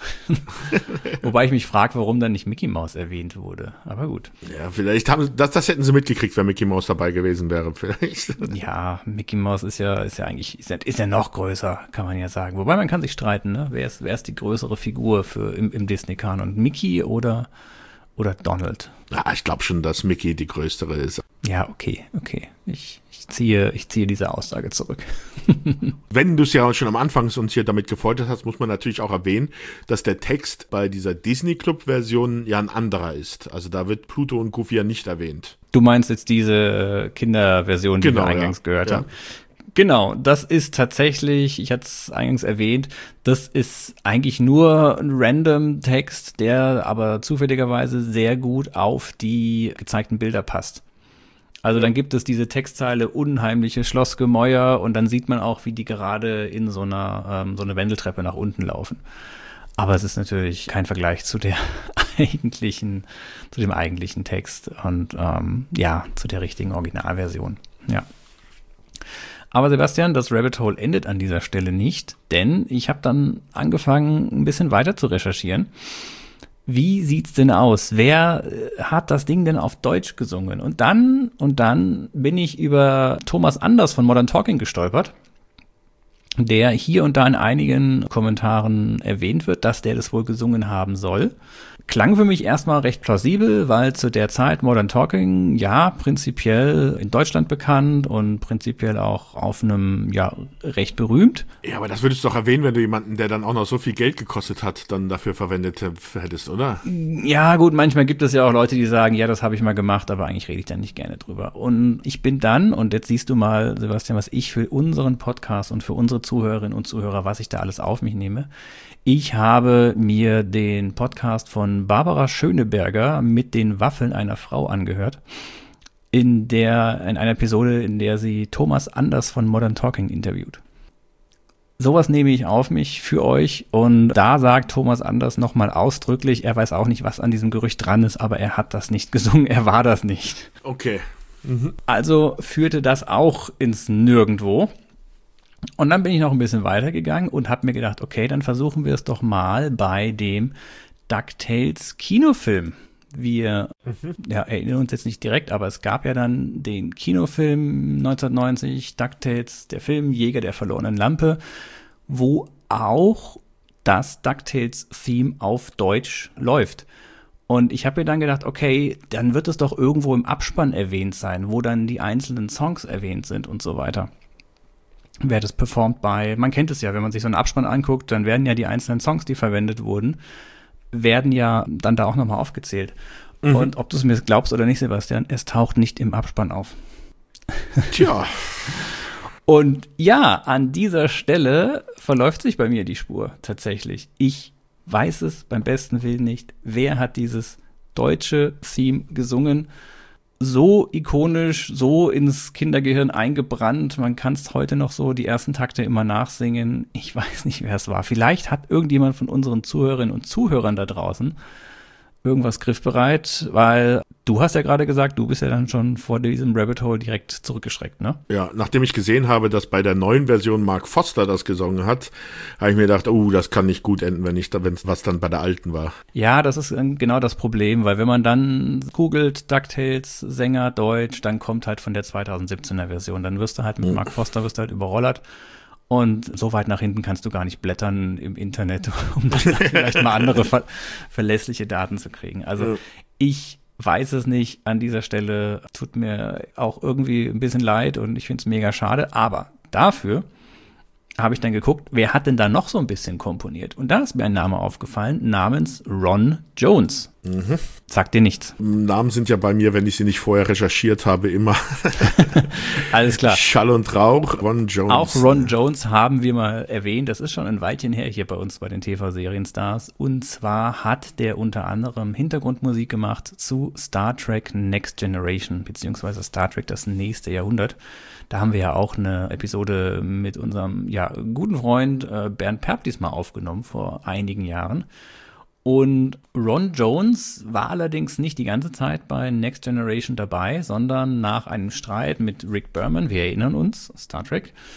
Wobei ich mich frage, warum dann nicht Mickey Mouse erwähnt wurde. Aber gut. Ja, vielleicht das hätten sie mitgekriegt, wenn Mickey Mouse dabei gewesen wäre, vielleicht. Ja, Mickey Mouse ist ja noch größer, kann man ja sagen. Wobei man kann sich streiten, ne? Wer ist die größere Figur im Disney-Kanon? Mickey oder Donald? Ja, ich glaube schon, dass Mickey die größere ist. Ja, okay. Ich ziehe diese Aussage zurück. Wenn du es ja schon am Anfang uns hier damit gefreut hast, muss man natürlich auch erwähnen, dass der Text bei dieser Disney-Club-Version ja ein anderer ist. Also da wird Pluto und Goofy ja nicht erwähnt. Du meinst jetzt diese Kinderversion, die wir eingangs gehört haben? Genau, das ist tatsächlich, ich hatte es eingangs erwähnt, das ist eigentlich nur ein random Text, der aber zufälligerweise sehr gut auf die gezeigten Bilder passt. Also dann gibt es diese Textzeile unheimliche Schlossgemäuer und dann sieht man auch, wie die gerade in so eine Wendeltreppe nach unten laufen. Aber es ist natürlich kein Vergleich zu dem eigentlichen Text und zu der richtigen Originalversion. Ja. Aber Sebastian, das Rabbit Hole endet an dieser Stelle nicht, denn ich habe dann angefangen, ein bisschen weiter zu recherchieren. Wie sieht's denn aus? Wer hat das Ding denn auf Deutsch gesungen? Und dann bin ich über Thomas Anders von Modern Talking gestolpert, der hier und da in einigen Kommentaren erwähnt wird, dass der das wohl gesungen haben soll. Klang für mich erstmal recht plausibel, weil zu der Zeit Modern Talking, ja, prinzipiell in Deutschland bekannt und prinzipiell auch auf einem, ja, recht berühmt. Ja, aber das würdest du doch erwähnen, wenn du jemanden, der dann auch noch so viel Geld gekostet hat, dann dafür verwendet hättest, oder? Ja, gut, manchmal gibt es ja auch Leute, die sagen, ja, das habe ich mal gemacht, aber eigentlich rede ich da nicht gerne drüber. Und ich bin dann, und jetzt siehst du mal, Sebastian, was ich für unseren Podcast und für unsere Zuhörerinnen und Zuhörer, was ich da alles auf mich nehme. Ich habe mir den Podcast von Barbara Schöneberger mit den Waffeln einer Frau angehört, in einer Episode, in der sie Thomas Anders von Modern Talking interviewt. Sowas nehme ich auf mich für euch und da sagt Thomas Anders nochmal ausdrücklich, er weiß auch nicht, was an diesem Gerücht dran ist, aber er hat das nicht gesungen, er war das nicht. Okay. Also führte das auch ins Nirgendwo. Und dann bin ich noch ein bisschen weitergegangen und habe mir gedacht, okay, dann versuchen wir es doch mal bei dem DuckTales Kinofilm. Wir erinnern uns jetzt nicht direkt, aber es gab ja dann den Kinofilm 1990, DuckTales, der Film Jäger der verlorenen Lampe, wo auch das DuckTales-Theme auf Deutsch läuft. Und ich habe mir dann gedacht, okay, dann wird es doch irgendwo im Abspann erwähnt sein, wo dann die einzelnen Songs erwähnt sind und so weiter. Wer das performt man kennt es ja, wenn man sich so einen Abspann anguckt, dann werden ja die einzelnen Songs, die verwendet wurden, werden ja dann da auch nochmal aufgezählt. Und ob du es mir glaubst oder nicht, Sebastian, es taucht nicht im Abspann auf. Tja. Und ja, an dieser Stelle verläuft sich bei mir die Spur tatsächlich. Ich weiß es beim besten Willen nicht. Wer hat dieses deutsche Theme gesungen? So ikonisch, so ins Kindergehirn eingebrannt. Man kann es heute noch so die ersten Takte immer nachsingen. Ich weiß nicht, wer es war. Vielleicht hat irgendjemand von unseren Zuhörerinnen und Zuhörern da draußen irgendwas griffbereit, weil du hast ja gerade gesagt, du bist ja dann schon vor diesem Rabbit Hole direkt zurückgeschreckt, ne? Ja, nachdem ich gesehen habe, dass bei der neuen Version Mark Foster das gesungen hat, habe ich mir gedacht, das kann nicht gut enden, wenn es was dann bei der alten war. Ja, das ist genau das Problem, weil wenn man dann googelt DuckTales Sänger Deutsch, dann kommt halt von der 2017er Version, dann wirst du halt mit Mark Foster überrollert. Und so weit nach hinten kannst du gar nicht blättern im Internet, um dann vielleicht mal andere verlässliche Daten zu kriegen. Also ich weiß es nicht an dieser Stelle. Tut mir auch irgendwie ein bisschen leid und ich finde es mega schade. Aber dafür habe ich dann geguckt, wer hat denn da noch so ein bisschen komponiert? Und da ist mir ein Name aufgefallen, namens Ron Jones. Sagt dir nichts. Namen sind ja bei mir, wenn ich sie nicht vorher recherchiert habe, immer alles klar. Schall und Rauch, Ron Jones. Auch Ron Jones haben wir mal erwähnt. Das ist schon ein Weilchen her hier bei uns bei den TV-Serienstars. Und zwar hat der unter anderem Hintergrundmusik gemacht zu Star Trek Next Generation, beziehungsweise Star Trek das nächste Jahrhundert. Da haben wir ja auch eine Episode mit unserem guten Freund Bernd Perp diesmal aufgenommen vor einigen Jahren. Und Ron Jones war allerdings nicht die ganze Zeit bei Next Generation dabei, sondern nach einem Streit mit Rick Berman, wir erinnern uns, Star Trek,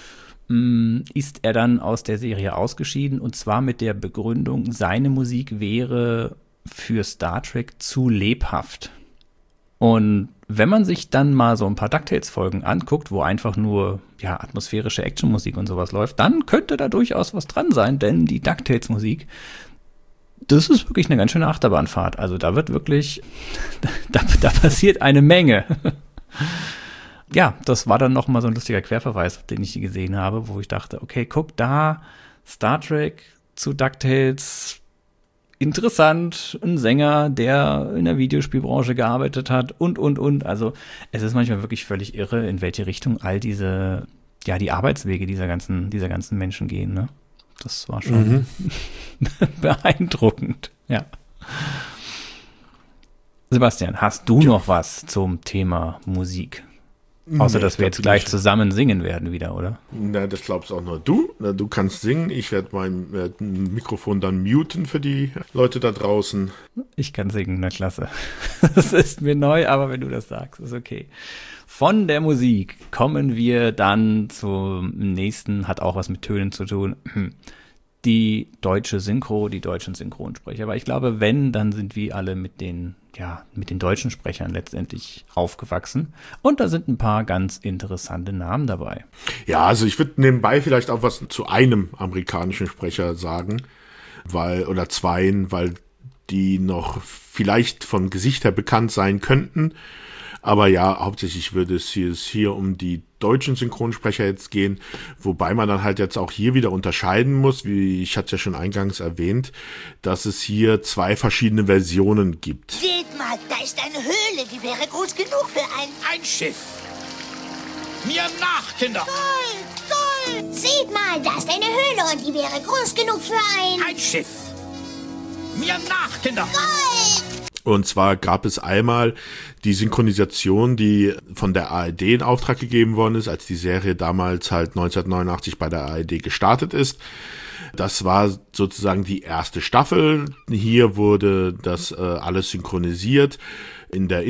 ist er dann aus der Serie ausgeschieden und zwar mit der Begründung, seine Musik wäre für Star Trek zu lebhaft. Und wenn man sich dann mal so ein paar DuckTales-Folgen anguckt, wo einfach nur atmosphärische Actionmusik und sowas läuft, dann könnte da durchaus was dran sein, denn die DuckTales-Musik, das ist wirklich eine ganz schöne Achterbahnfahrt. Also da wird wirklich, da passiert eine Menge. Ja, das war dann noch mal so ein lustiger Querverweis, den ich gesehen habe, wo ich dachte, okay, guck da, Star Trek zu DuckTales, interessant, ein Sänger, der in der Videospielbranche gearbeitet hat und. Also es ist manchmal wirklich völlig irre, in welche Richtung all diese, die Arbeitswege dieser ganzen Menschen gehen, ne? Das war schon beeindruckend, ja. Sebastian, hast du noch was zum Thema Musik? Außer, dass wir jetzt gleich zusammen singen werden wieder, oder? Na, das glaubst auch nur du. Na, du kannst singen. Ich werde mein Mikrofon dann muten für die Leute da draußen. Ich kann singen, na klasse. Das ist mir neu, aber wenn du das sagst, ist okay. Von der Musik kommen wir dann zum nächsten, hat auch was mit Tönen zu tun. Die deutsche Synchro, die deutschen Synchronsprecher. Aber ich glaube, dann sind wir alle mit den deutschen Sprechern letztendlich aufgewachsen. Und da sind ein paar ganz interessante Namen dabei. Ja, also ich würde nebenbei vielleicht auch was zu einem amerikanischen Sprecher sagen, oder zweien, weil die noch vielleicht vom Gesicht her bekannt sein könnten. Aber ja, hauptsächlich würde es hier um die deutschen Synchronsprecher jetzt gehen, wobei man dann halt jetzt auch hier wieder unterscheiden muss, wie ich hatte es ja schon eingangs erwähnt, dass es hier 2 verschiedene Versionen gibt. Seht mal, da ist eine Höhle, die wäre groß genug für ein Schiff. Mir nach, Kinder. Gold. Seht mal, da ist eine Höhle und die wäre groß genug für Ein Schiff. Mir nach, Kinder. Gold. Und zwar gab es einmal die Synchronisation, die von der ARD in Auftrag gegeben worden ist, als die Serie damals halt 1989 bei der ARD gestartet ist. Das war sozusagen die erste Staffel. Hier wurde das alles synchronisiert in der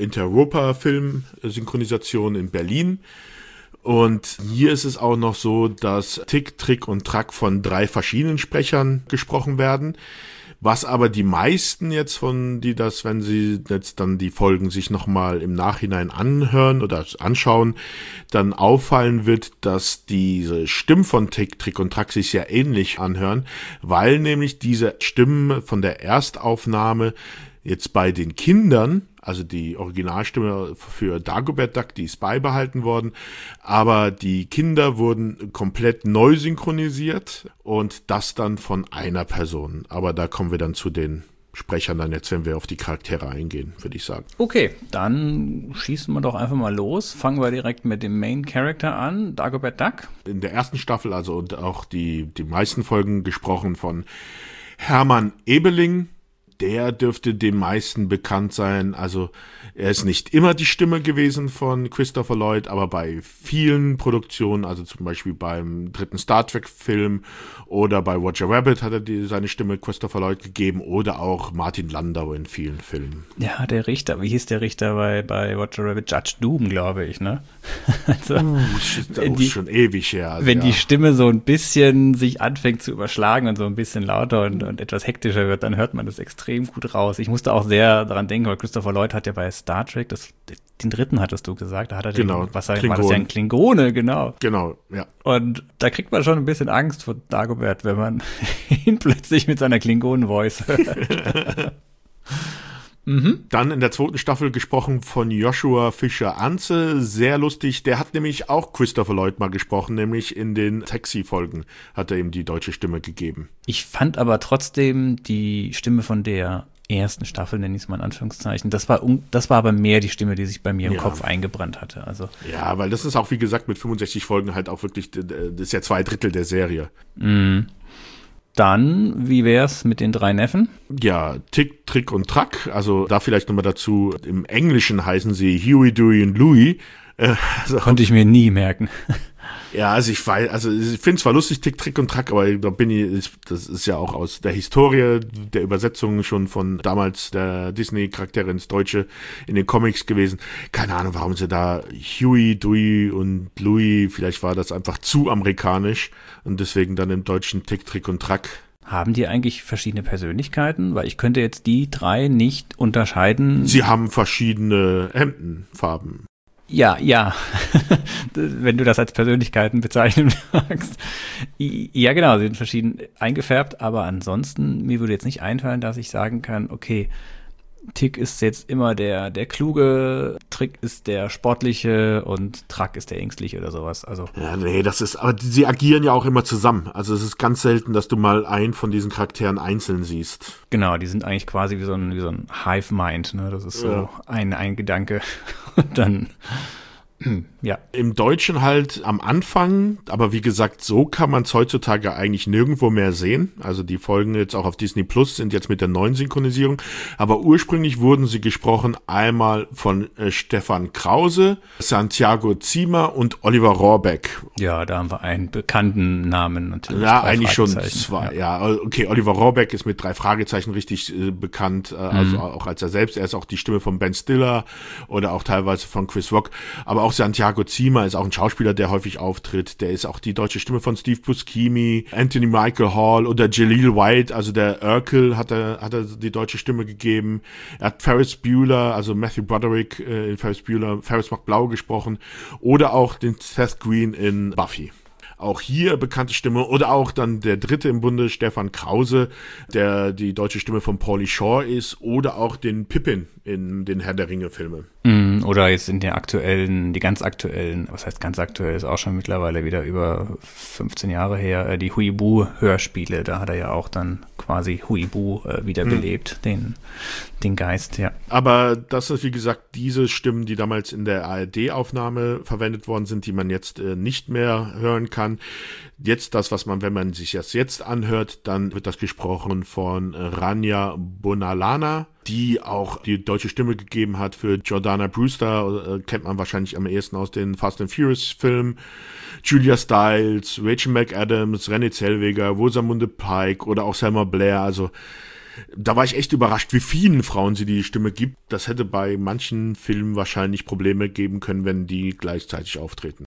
Interroper-Film-Synchronisation in Berlin. Und hier ist es auch noch so, dass Tick, Trick und Track von 3 verschiedenen Sprechern gesprochen werden. Was aber die meisten jetzt wenn sie jetzt dann die Folgen sich nochmal im Nachhinein anhören oder anschauen, dann auffallen wird, dass diese Stimmen von Tick, Trick und Track sich sehr ähnlich anhören, weil nämlich diese Stimmen von der Erstaufnahme jetzt bei den Kindern, also die Originalstimme für Dagobert Duck, die ist beibehalten worden, aber die Kinder wurden komplett neu synchronisiert und das dann von einer Person. Aber da kommen wir dann zu den Sprechern dann jetzt, wenn wir auf die Charaktere eingehen, würde ich sagen. Okay, dann schießen wir doch einfach mal los. Fangen wir direkt mit dem Main Character an, Dagobert Duck. In der ersten Staffel, also und auch die meisten Folgen gesprochen von Hermann Ebeling. Der dürfte den meisten bekannt sein. Also er ist nicht immer die Stimme gewesen von Christopher Lloyd, aber bei vielen Produktionen, also zum Beispiel beim 3. Star Trek Film oder bei Roger Rabbit hat er seine Stimme Christopher Lloyd gegeben oder auch Martin Landau in vielen Filmen. Ja, der Richter, wie hieß der Richter bei Roger Rabbit? Judge Doom, glaube ich, ne? Also, schon ewig her. Also, wenn die Stimme so ein bisschen sich anfängt zu überschlagen und so ein bisschen lauter und etwas hektischer wird, dann hört man das extrem gut raus. Ich musste auch sehr daran denken, weil Christopher Lloyd hat ja bei Star Trek, den 3. hattest du gesagt, da hat er genau, war das ja ein Klingone, genau. Genau, ja. Und da kriegt man schon ein bisschen Angst vor Dagobert, wenn man ihn plötzlich mit seiner Klingonen-Voice hört. Dann in der 2. Staffel gesprochen von Joshua Fischer-Anze, sehr lustig. Der hat nämlich auch Christopher Lloyd mal gesprochen, nämlich in den Taxi-Folgen hat er ihm die deutsche Stimme gegeben. Ich fand aber trotzdem die Stimme von der ersten Staffel, nenne ich es mal in Anführungszeichen, das war aber mehr die Stimme, die sich bei mir im Kopf eingebrannt hatte. Also ja, weil das ist auch, wie gesagt, mit 65 Folgen halt auch wirklich, das ist ja 2/3 der Serie. Dann, wie wär's mit den 3 Neffen? Ja, Tick, Trick und Track. Also da vielleicht nochmal dazu, im Englischen heißen sie Huey, Dewey und Louie. Konnte ich mir nie merken. Ja, also ich finde es zwar lustig, Tick, Trick und Track, aber da das ist ja auch aus der Historie der Übersetzung schon von damals der Disney-Charaktere ins Deutsche in den Comics gewesen. Keine Ahnung, warum sie da Huey, Dewey und Louie, vielleicht war das einfach zu amerikanisch und deswegen dann im Deutschen Tick, Trick und Track. Haben die eigentlich verschiedene Persönlichkeiten? Weil ich könnte jetzt die drei nicht unterscheiden. Sie haben verschiedene Hemdenfarben. Ja, wenn du das als Persönlichkeiten bezeichnen magst. Ja, genau, sie sind verschieden eingefärbt, aber ansonsten, mir würde jetzt nicht einfallen, dass ich sagen kann, okay, Tick ist jetzt immer der kluge, Trick ist der sportliche und Track ist der ängstliche oder sowas. Also ja, nee, aber sie agieren ja auch immer zusammen. Also es ist ganz selten, dass du mal einen von diesen Charakteren einzeln siehst. Genau, die sind eigentlich quasi wie so ein Hive-Mind, ne? Das ist so ein Gedanke und dann ja. Im Deutschen halt am Anfang, aber wie gesagt, so kann man es heutzutage eigentlich nirgendwo mehr sehen. Also die Folgen jetzt auch auf Disney Plus sind jetzt mit der neuen Synchronisierung. Aber ursprünglich wurden sie gesprochen einmal von Stefan Krause, Santiago Zima und Oliver Rohrbeck. Ja, da haben wir einen bekannten Namen natürlich. Ja, eigentlich schon zwei. Ja, okay, Oliver Rohrbeck ist mit 3 Fragezeichen richtig bekannt. Also auch als er ist auch die Stimme von Ben Stiller oder auch teilweise von Chris Rock. Aber auch Santiago Zima ist auch ein Schauspieler, der häufig auftritt. Der ist auch die deutsche Stimme von Steve Buscemi, Anthony Michael Hall oder Jaleel White, also der Urkel hat er die deutsche Stimme gegeben. Er hat Ferris Bueller, also Matthew Broderick in Ferris macht Blau gesprochen oder auch den Seth Green in Buffy. Auch hier bekannte Stimme oder auch dann der dritte im Bunde, Stefan Krause, der die deutsche Stimme von Pauly Shore ist oder auch den Pippin in den Herr der Ringe Filme. Oder jetzt in die ganz aktuellen, was heißt ganz aktuell, ist auch schon mittlerweile wieder über 15 Jahre her, die Huibu Hörspiele, da hat er ja auch dann quasi Huibu wiederbelebt, den Geist, ja. Aber das ist, wie gesagt, diese Stimmen, die damals in der ARD-Aufnahme verwendet worden sind, die man jetzt nicht mehr hören kann. Jetzt wenn man sich das jetzt anhört, dann wird das gesprochen von Rania Bonalana, die auch die deutsche Stimme gegeben hat für Jordana Brewster, kennt man wahrscheinlich am ehesten aus den Fast and Furious Filmen, Julia Stiles, Rachel McAdams, Renée Zellweger, Rosamunde Pike oder auch Selma Blair, also da war ich echt überrascht, wie vielen Frauen sie die Stimme gibt. Das hätte bei manchen Filmen wahrscheinlich Probleme geben können, wenn die gleichzeitig auftreten.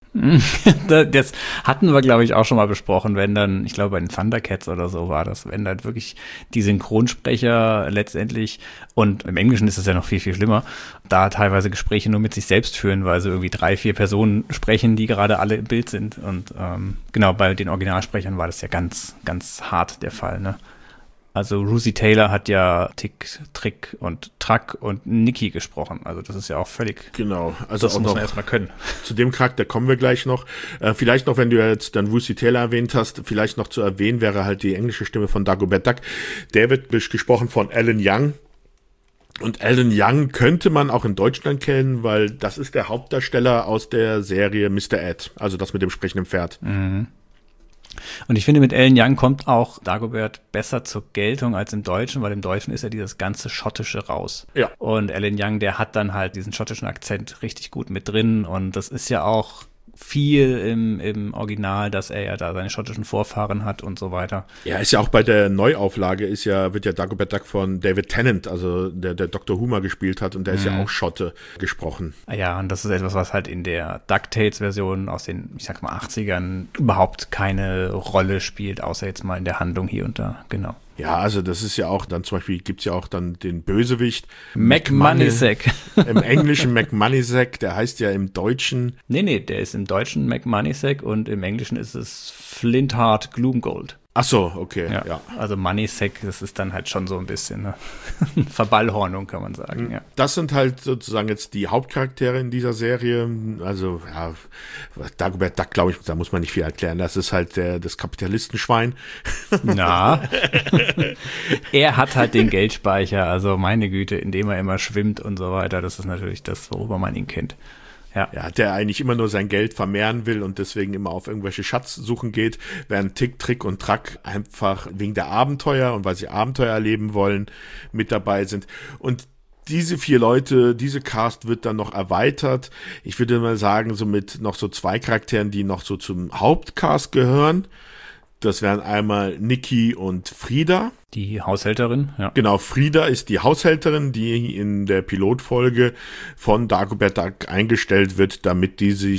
Das hatten wir, glaube ich, auch schon mal besprochen, wenn dann, ich glaube bei den Thundercats oder so war das, wenn dann wirklich die Synchronsprecher letztendlich, und im Englischen ist es ja noch viel, viel schlimmer, da teilweise Gespräche nur mit sich selbst führen, weil sie irgendwie 3, 4 Personen sprechen, die gerade alle im Bild sind. Und genau, bei den Originalsprechern war das ja ganz, ganz hart der Fall, ne? Also Russi Taylor hat ja Tick, Trick und Track und Nikki gesprochen. Also das ist ja auch völlig... Genau. Also das muss man erstmal können. Zu dem Charakter kommen wir gleich noch. Vielleicht noch, wenn du jetzt dann Russi Taylor erwähnt hast, vielleicht noch zu erwähnen wäre halt die englische Stimme von Dagobert Duck. Der wird gesprochen von Alan Young. Und Alan Young könnte man auch in Deutschland kennen, weil das ist der Hauptdarsteller aus der Serie Mr. Ed. Also das mit dem sprechenden Pferd. Mhm. Und ich finde, mit Alan Young kommt auch Dagobert besser zur Geltung als im Deutschen, weil im Deutschen ist ja dieses ganze Schottische raus. Ja. Und Alan Young, der hat dann halt diesen schottischen Akzent richtig gut mit drin und das ist ja auch viel im Original, dass er ja da seine schottischen Vorfahren hat und so weiter. Ja, ist ja auch bei der Neuauflage wird ja Dagobert Duck von David Tennant, also der Dr. Who mal gespielt hat und der ist ja auch Schotte gesprochen. Ja, und das ist etwas, was halt in der DuckTales-Version aus den, ich sag mal, 80ern überhaupt keine Rolle spielt, außer jetzt mal in der Handlung hier und da, genau. Ja, also das ist ja auch dann zum Beispiel, gibt's ja auch dann den Bösewicht. McMoneysack. Im Englischen McMoneysack, der heißt ja im Deutschen. Nee, der ist im Deutschen McMoneysack und im Englischen ist es Flintheart Gloomgold. Ach so, okay, ja. Also Moneysack, das ist dann halt schon so ein bisschen eine Verballhornung, kann man sagen, ja. Das sind halt sozusagen jetzt die Hauptcharaktere in dieser Serie. Also, ja, Dagobert Duck, glaube ich, da muss man nicht viel erklären. Das ist halt das Kapitalistenschwein. Na, er hat halt den Geldspeicher, also meine Güte, in dem er immer schwimmt und so weiter. Das ist natürlich das, worüber man ihn kennt. Ja, der eigentlich immer nur sein Geld vermehren will und deswegen immer auf irgendwelche Schatzsuchen geht, während Tick, Trick und Track einfach wegen der Abenteuer und weil sie Abenteuer erleben wollen, mit dabei sind. Und diese 4 Leute, diese Cast wird dann noch erweitert. Ich würde mal sagen, so mit noch so 2 Charakteren, die noch so zum Hauptcast gehören. Das wären einmal Nikki und Frida. Die Haushälterin, ja. Genau, Frida ist die Haushälterin, die in der Pilotfolge von Dagobert Duck eingestellt wird, damit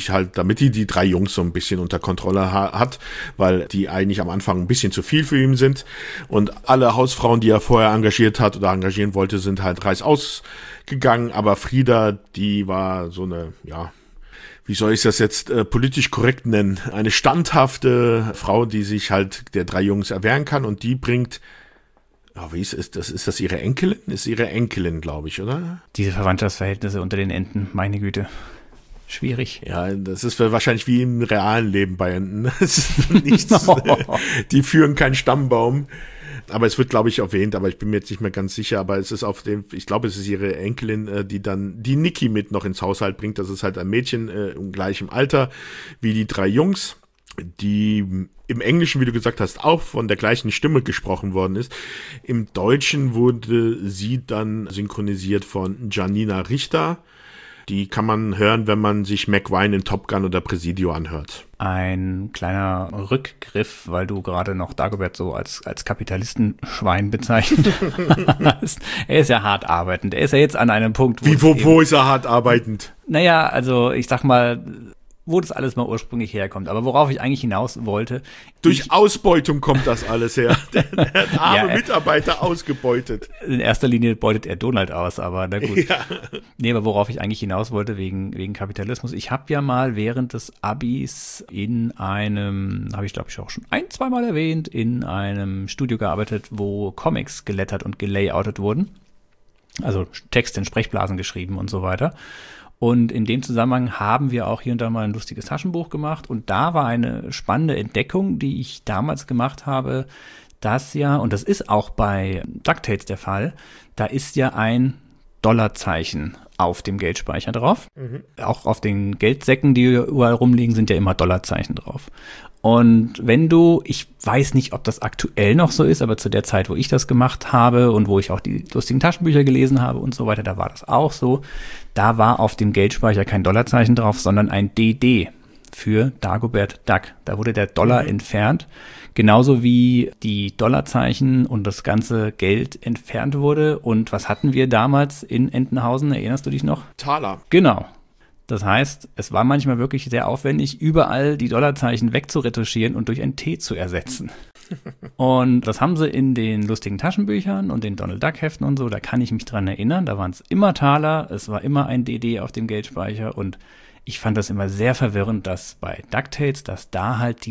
die 3 Jungs so ein bisschen unter Kontrolle hat, weil die eigentlich am Anfang ein bisschen zu viel für ihn sind. Und alle Hausfrauen, die er vorher engagiert hat oder engagieren wollte, sind halt reißaus gegangen. Aber Frida, die war so eine, ja, wie soll ich das jetzt politisch korrekt nennen? Eine standhafte Frau, die sich halt der 3 Jungs erwehren kann, und die bringt, wie ist das? Ist das ihre Enkelin? Ist ihre Enkelin, glaube ich, oder? Diese Verwandtschaftsverhältnisse unter den Enten, meine Güte. Schwierig. Ja, das ist wahrscheinlich wie im realen Leben bei Enten. Das ist nichts. Die führen keinen Stammbaum. Aber es wird, glaube ich, erwähnt, aber ich bin mir jetzt nicht mehr ganz sicher, aber es ist ich glaube, es ist ihre Enkelin, die Nikki mit noch ins Haushalt bringt. Das ist halt ein Mädchen im gleichen Alter wie die 3 Jungs, die im Englischen, wie du gesagt hast, auch von der gleichen Stimme gesprochen worden ist. Im Deutschen wurde sie dann synchronisiert von Janina Richter. Die kann man hören, wenn man sich Mac Ryan in Top Gun oder Presidio anhört. Ein kleiner Rückgriff, weil du gerade noch Dagobert so als Kapitalistenschwein bezeichnet hast. Er ist ja hart arbeitend. Er ist ja jetzt an einem Punkt, wo ist er hart arbeitend? Naja, also ich sag mal, wo das alles mal ursprünglich herkommt. Aber worauf ich eigentlich hinaus wollte. Durch Ausbeutung kommt das alles her. Der arme Mitarbeiter ausgebeutet. In erster Linie beutet er Donald aus, aber na gut. Ja. Nee, aber worauf ich eigentlich hinaus wollte, wegen Kapitalismus. Ich habe ja mal während des Abis in einem, habe ich glaube ich auch schon 1-2 Mal erwähnt, in einem Studio gearbeitet, wo Comics gelettert und gelayoutet wurden. Also Texte in Sprechblasen geschrieben und so weiter. Und in dem Zusammenhang haben wir auch hier und da mal ein lustiges Taschenbuch gemacht. Und da war eine spannende Entdeckung, die ich damals gemacht habe, dass ja, und das ist auch bei DuckTales der Fall, da ist ja ein Dollarzeichen auf dem Geldspeicher drauf. Mhm. Auch auf den Geldsäcken, die überall rumliegen, sind ja immer Dollarzeichen drauf. Und wenn ich weiß nicht, ob das aktuell noch so ist, aber zu der Zeit, wo ich das gemacht habe und wo ich auch die lustigen Taschenbücher gelesen habe und so weiter, da war das auch so. Da war auf dem Geldspeicher kein Dollarzeichen drauf, sondern ein DD für Dagobert Duck. Da wurde der Dollar entfernt, genauso wie die Dollarzeichen und das ganze Geld entfernt wurde. Und was hatten wir damals in Entenhausen? Erinnerst du dich noch? Taler. Genau. Das heißt, es war manchmal wirklich sehr aufwendig, überall die Dollarzeichen wegzuretuschieren und durch ein T zu ersetzen. Und das haben sie in den lustigen Taschenbüchern und den Donald Duck Heften und so, da kann ich mich dran erinnern, da waren es immer Taler, es war immer ein DD auf dem Geldspeicher, und ich fand das immer sehr verwirrend, dass bei DuckTales, dass da halt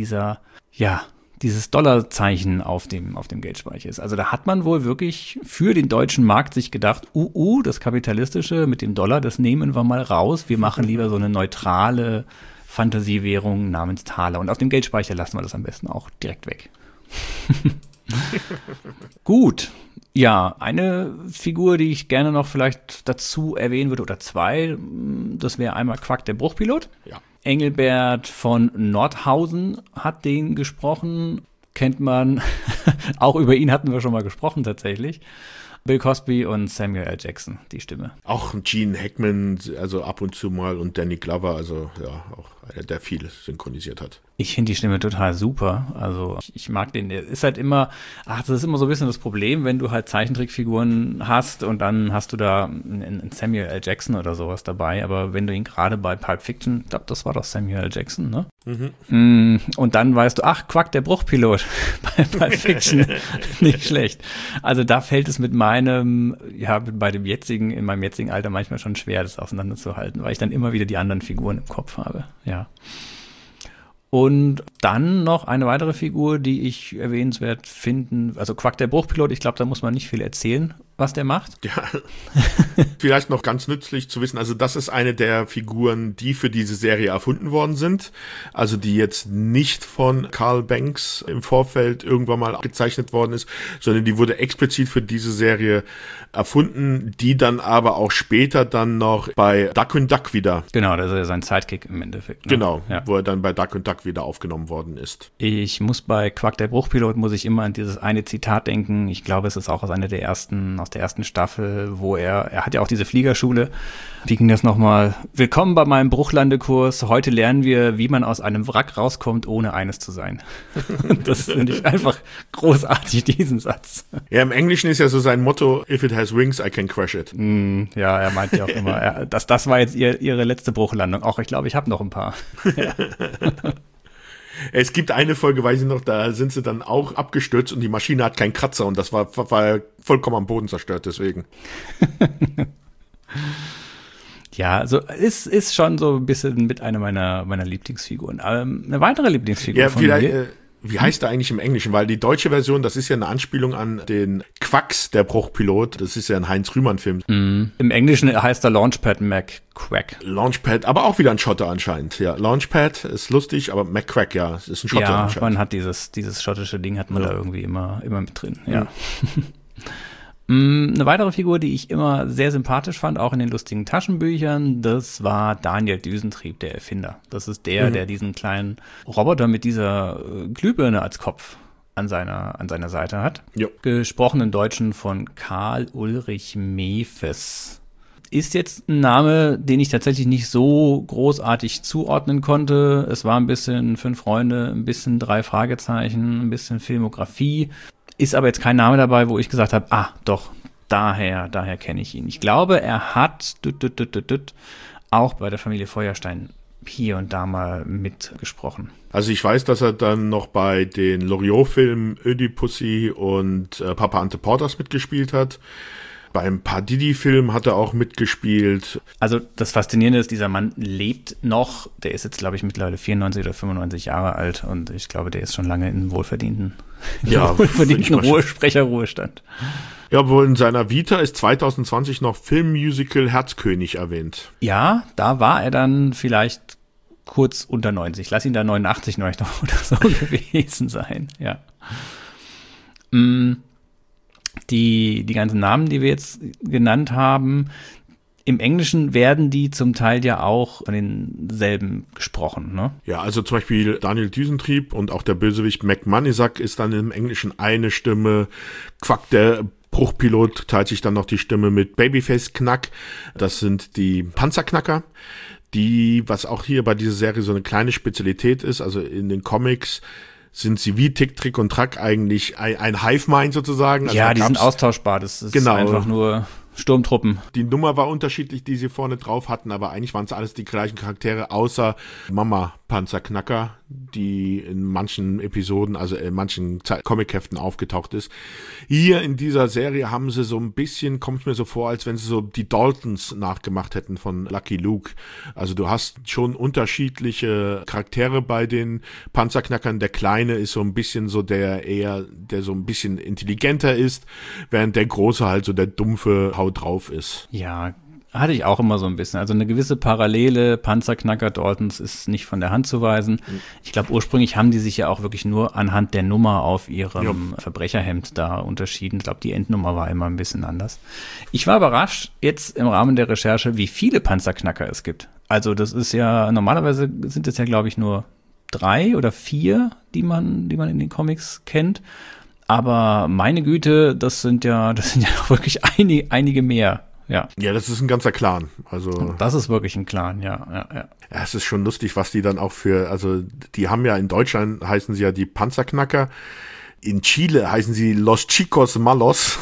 dieses Dollarzeichen auf dem Geldspeicher ist. Also da hat man wohl wirklich für den deutschen Markt sich gedacht, das Kapitalistische mit dem Dollar, das nehmen wir mal raus. Wir machen lieber so eine neutrale Fantasiewährung namens Taler. Und auf dem Geldspeicher lassen wir das am besten auch direkt weg. Gut. Ja, eine Figur, die ich gerne noch vielleicht dazu erwähnen würde, oder 2, das wäre einmal Quack, der Bruchpilot. Ja. Engelbert von Nordhausen hat den gesprochen, kennt man, auch über ihn hatten wir schon mal gesprochen tatsächlich. Bill Cosby und Samuel L. Jackson, die Stimme. Auch Gene Hackman, also ab und zu mal, und Danny Glover, also ja, auch einer, der viel synchronisiert hat. Ich finde die Stimme total super. Also ich mag den. Der ist halt immer, das ist immer so ein bisschen das Problem, wenn du halt Zeichentrickfiguren hast und dann hast du da einen Samuel L. Jackson oder sowas dabei. Aber wenn du ihn gerade bei Pulp Fiction, ich glaube, das war doch Samuel L. Jackson, ne? Mhm. Und dann weißt du, Quack, der Bruchpilot bei Pulp Fiction. Nicht schlecht. Also da fällt es in meinem jetzigen Alter manchmal schon schwer, das auseinanderzuhalten, weil ich dann immer wieder die anderen Figuren im Kopf habe. Ja. Und dann noch eine weitere Figur, die ich erwähnenswert finden, also Quack der Bruchpilot, ich glaube, da muss man nicht viel erzählen, was der macht. Ja, vielleicht noch ganz nützlich zu wissen, also das ist eine der Figuren, die für diese Serie erfunden worden sind, also die jetzt nicht von Carl Banks im Vorfeld irgendwann mal gezeichnet worden ist, sondern die wurde explizit für diese Serie erfunden, die dann aber auch später dann noch bei Darkwing Duck wieder. Genau, das ist ja sein Sidekick im Endeffekt. Ne? Genau, ja. Wo er dann bei Darkwing Duck wieder aufgenommen worden ist. Ich muss bei Quack der Bruchpilot, muss ich immer an dieses eine Zitat denken, ich glaube, es ist auch aus einer der ersten aus der ersten Staffel, wo er hat ja auch diese Fliegerschule. Wie ging das nochmal? Willkommen bei meinem Bruchlandekurs. Heute lernen wir, wie man aus einem Wrack rauskommt, ohne eines zu sein. Das finde ich einfach großartig, diesen Satz. Ja, im Englischen ist ja so sein Motto, if it has wings, I can crash it. Ja, er meint ja auch immer, das war jetzt ihre letzte Bruchlandung. Auch ich glaube, ich habe noch ein paar. Ja. Es gibt eine Folge, weiß ich noch, da sind sie dann auch abgestürzt und die Maschine hat keinen Kratzer und das war vollkommen am Boden zerstört, deswegen. Ja, also ist schon so ein bisschen mit einer meiner Lieblingsfiguren. Eine weitere Lieblingsfigur ja, von mir. Wie heißt er eigentlich im Englischen? Weil die deutsche Version, das ist ja eine Anspielung an den Quacks, der Bruchpilot. Das ist ja ein Heinz-Rühmann-Film. Im Englischen heißt er Launchpad McQuack. Launchpad, aber auch wieder ein Schotter anscheinend. Ja, Launchpad ist lustig, aber McQuack, ja, ist ein Schotter anscheinend. Ja, man hat dieses schottische Ding hat man da irgendwie immer mit drin. Ja. Eine weitere Figur, die ich immer sehr sympathisch fand, auch in den lustigen Taschenbüchern, das war Daniel Düsentrieb, der Erfinder. Das ist der diesen kleinen Roboter mit dieser Glühbirne als Kopf an seiner Seite hat. Jo. Gesprochen im Deutschen von Karl Ulrich Mefes. Ist jetzt ein Name, den ich tatsächlich nicht so großartig zuordnen konnte. Es war ein bisschen 5 Freunde, ein bisschen 3 Fragezeichen, ein bisschen Filmografie. Ist aber jetzt kein Name dabei, wo ich gesagt habe, doch, daher kenne ich ihn. Ich glaube, er hat auch bei der Familie Feuerstein hier und da mal mitgesprochen. Also ich weiß, dass er dann noch bei den Loriot-Filmen Ödipussy und Papa Ante Portas mitgespielt hat. Beim Padidi-Film hat er auch mitgespielt. Also das Faszinierende ist, dieser Mann lebt noch. Der ist jetzt, glaube ich, mittlerweile 94 oder 95 Jahre alt und ich glaube, der ist schon lange in wohlverdienten Sprecherruhestand. Ja, wohl in seiner Vita ist 2020 noch Filmmusical Herzkönig erwähnt. Ja, da war er dann vielleicht kurz unter 90. Lass ihn da 89 noch oder so gewesen sein. Ja. Die ganzen Namen, die wir jetzt genannt haben, im Englischen werden die zum Teil ja auch von denselben gesprochen, ne? Ja, also zum Beispiel Daniel Düsentrieb und auch der Bösewicht McMoneysack ist dann im Englischen eine Stimme. Quack, der Bruchpilot, teilt sich dann noch die Stimme mit Babyface Knack. Das sind die Panzerknacker. Was auch hier bei dieser Serie so eine kleine Spezialität ist, also in den Comics sind sie wie Tick, Trick und Track eigentlich ein Hive-Mind sozusagen. Also ja, die sind austauschbar, das ist einfach nur Sturmtruppen. Die Nummer war unterschiedlich, die sie vorne drauf hatten, aber eigentlich waren es alles die gleichen Charaktere, außer Mama Panzerknacker, die in manchen Episoden, also in manchen Comicheften aufgetaucht ist. Hier in dieser Serie haben sie so ein bisschen, kommt es mir so vor, als wenn sie so die Daltons nachgemacht hätten von Lucky Luke. Also du hast schon unterschiedliche Charaktere bei den Panzerknackern. Der Kleine ist so ein bisschen so der so ein bisschen intelligenter ist, während der Große halt so der dumpfe Haut drauf ist. Ja, hatte ich auch immer so ein bisschen. Also eine gewisse Parallele, Panzerknacker Daltons ist nicht von der Hand zu weisen. Ich glaube, ursprünglich haben die sich ja auch wirklich nur anhand der Nummer auf ihrem Verbrecherhemd da unterschieden. Ich glaube, die Endnummer war immer ein bisschen anders. Ich war überrascht jetzt im Rahmen der Recherche, wie viele Panzerknacker es gibt. Also das ist ja, normalerweise sind es ja, glaube ich, nur 3 oder 4, die man in den Comics kennt. Aber meine Güte, das sind ja auch wirklich einige mehr. Ja, das ist ein ganzer Clan. Also das ist wirklich ein Clan, ja. Ja, es ist schon lustig, was die dann auch also die haben ja in Deutschland heißen sie ja die Panzerknacker. In Chile heißen sie Los Chicos Malos.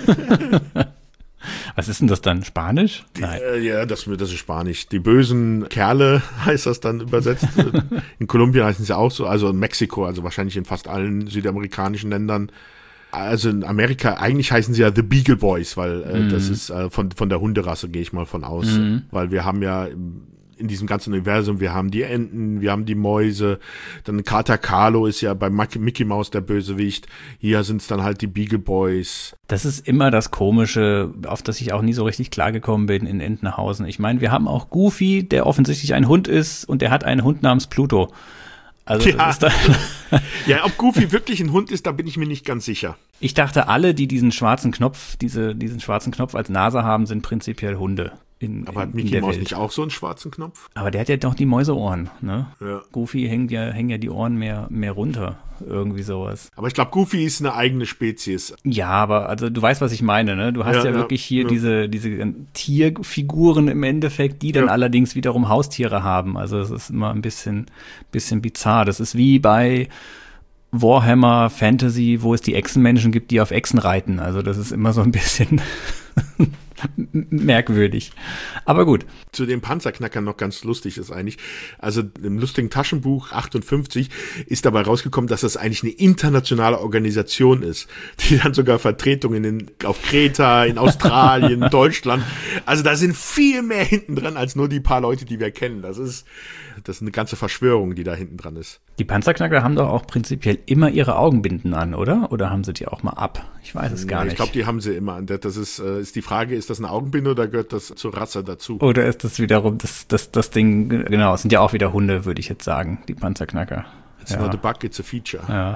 Was ist denn das dann? Spanisch? Nein. Ja, das ist Spanisch. Die bösen Kerle heißt das dann übersetzt. In Kolumbien heißen sie auch so, also in Mexiko, also wahrscheinlich in fast allen südamerikanischen Ländern. Also in Amerika, eigentlich heißen sie ja The Beagle Boys, weil das ist von der Hunderasse, gehe ich mal von aus. Weil wir haben ja in diesem ganzen Universum, wir haben die Enten, wir haben die Mäuse, dann Kater Carlo ist ja bei Mickey Mouse der Bösewicht, hier sind es dann halt die Beagle Boys. Das ist immer das Komische, auf das ich auch nie so richtig klargekommen bin in Entenhausen. Ich meine, wir haben auch Goofy, der offensichtlich ein Hund ist und der hat einen Hund namens Pluto. Also das ist ja, ob Goofy wirklich ein Hund ist, da bin ich mir nicht ganz sicher. Ich dachte, alle, die diesen schwarzen Knopf als Nase haben, sind prinzipiell Hunde. Aber hat Mickey Mouse nicht auch so einen schwarzen Knopf? Aber der hat ja doch die Mäuseohren, ne? Ja. Goofy hängen ja die Ohren mehr runter. Irgendwie sowas. Aber ich glaube, Goofy ist eine eigene Spezies. Ja, aber also du weißt, was ich meine, ne? Du hast ja wirklich hier diese Tierfiguren im Endeffekt, die dann allerdings wiederum Haustiere haben. Also es ist immer ein bisschen bizarr. Das ist wie bei Warhammer Fantasy, wo es die Echsenmenschen gibt, die auf Echsen reiten. Also das ist immer so ein bisschen merkwürdig. Aber gut. Zu den Panzerknackern noch ganz lustig ist eigentlich, also im lustigen Taschenbuch 58 ist dabei rausgekommen, dass das eigentlich eine internationale Organisation ist, die dann sogar Vertretungen auf Kreta, in Australien, Deutschland, also da sind viel mehr hinten dran als nur die paar Leute, die wir kennen. Das ist eine ganze Verschwörung, die da hinten dran ist. Die Panzerknacker haben doch auch prinzipiell immer ihre Augenbinden an, oder? Oder haben sie die auch mal ab? Ich weiß es gar nicht. Ich glaube, die haben sie immer an. Das ist die Frage, ist das eine Augenbinde oder gehört das zur Rasse dazu? Oder ist das wiederum das Ding, genau, es sind ja auch wieder Hunde, würde ich jetzt sagen, die Panzerknacker. It's not a bug, it's a feature. Ja.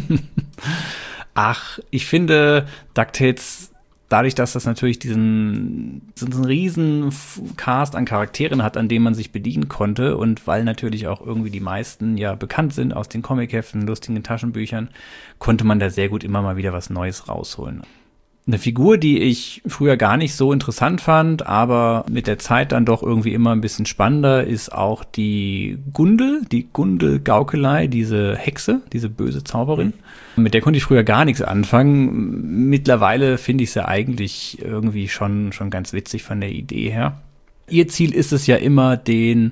Ach, ich finde DuckTales, dadurch, dass das natürlich diesen riesen Cast an Charakteren hat, an dem man sich bedienen konnte und weil natürlich auch irgendwie die meisten ja bekannt sind aus den Comicheften, lustigen Taschenbüchern, konnte man da sehr gut immer mal wieder was Neues rausholen. Eine Figur, die ich früher gar nicht so interessant fand, aber mit der Zeit dann doch irgendwie immer ein bisschen spannender, ist auch die Gundel Gaukelei, diese Hexe, diese böse Zauberin. Mit der konnte ich früher gar nichts anfangen. Mittlerweile finde ich sie eigentlich irgendwie schon ganz witzig von der Idee her. Ihr Ziel ist es ja immer, den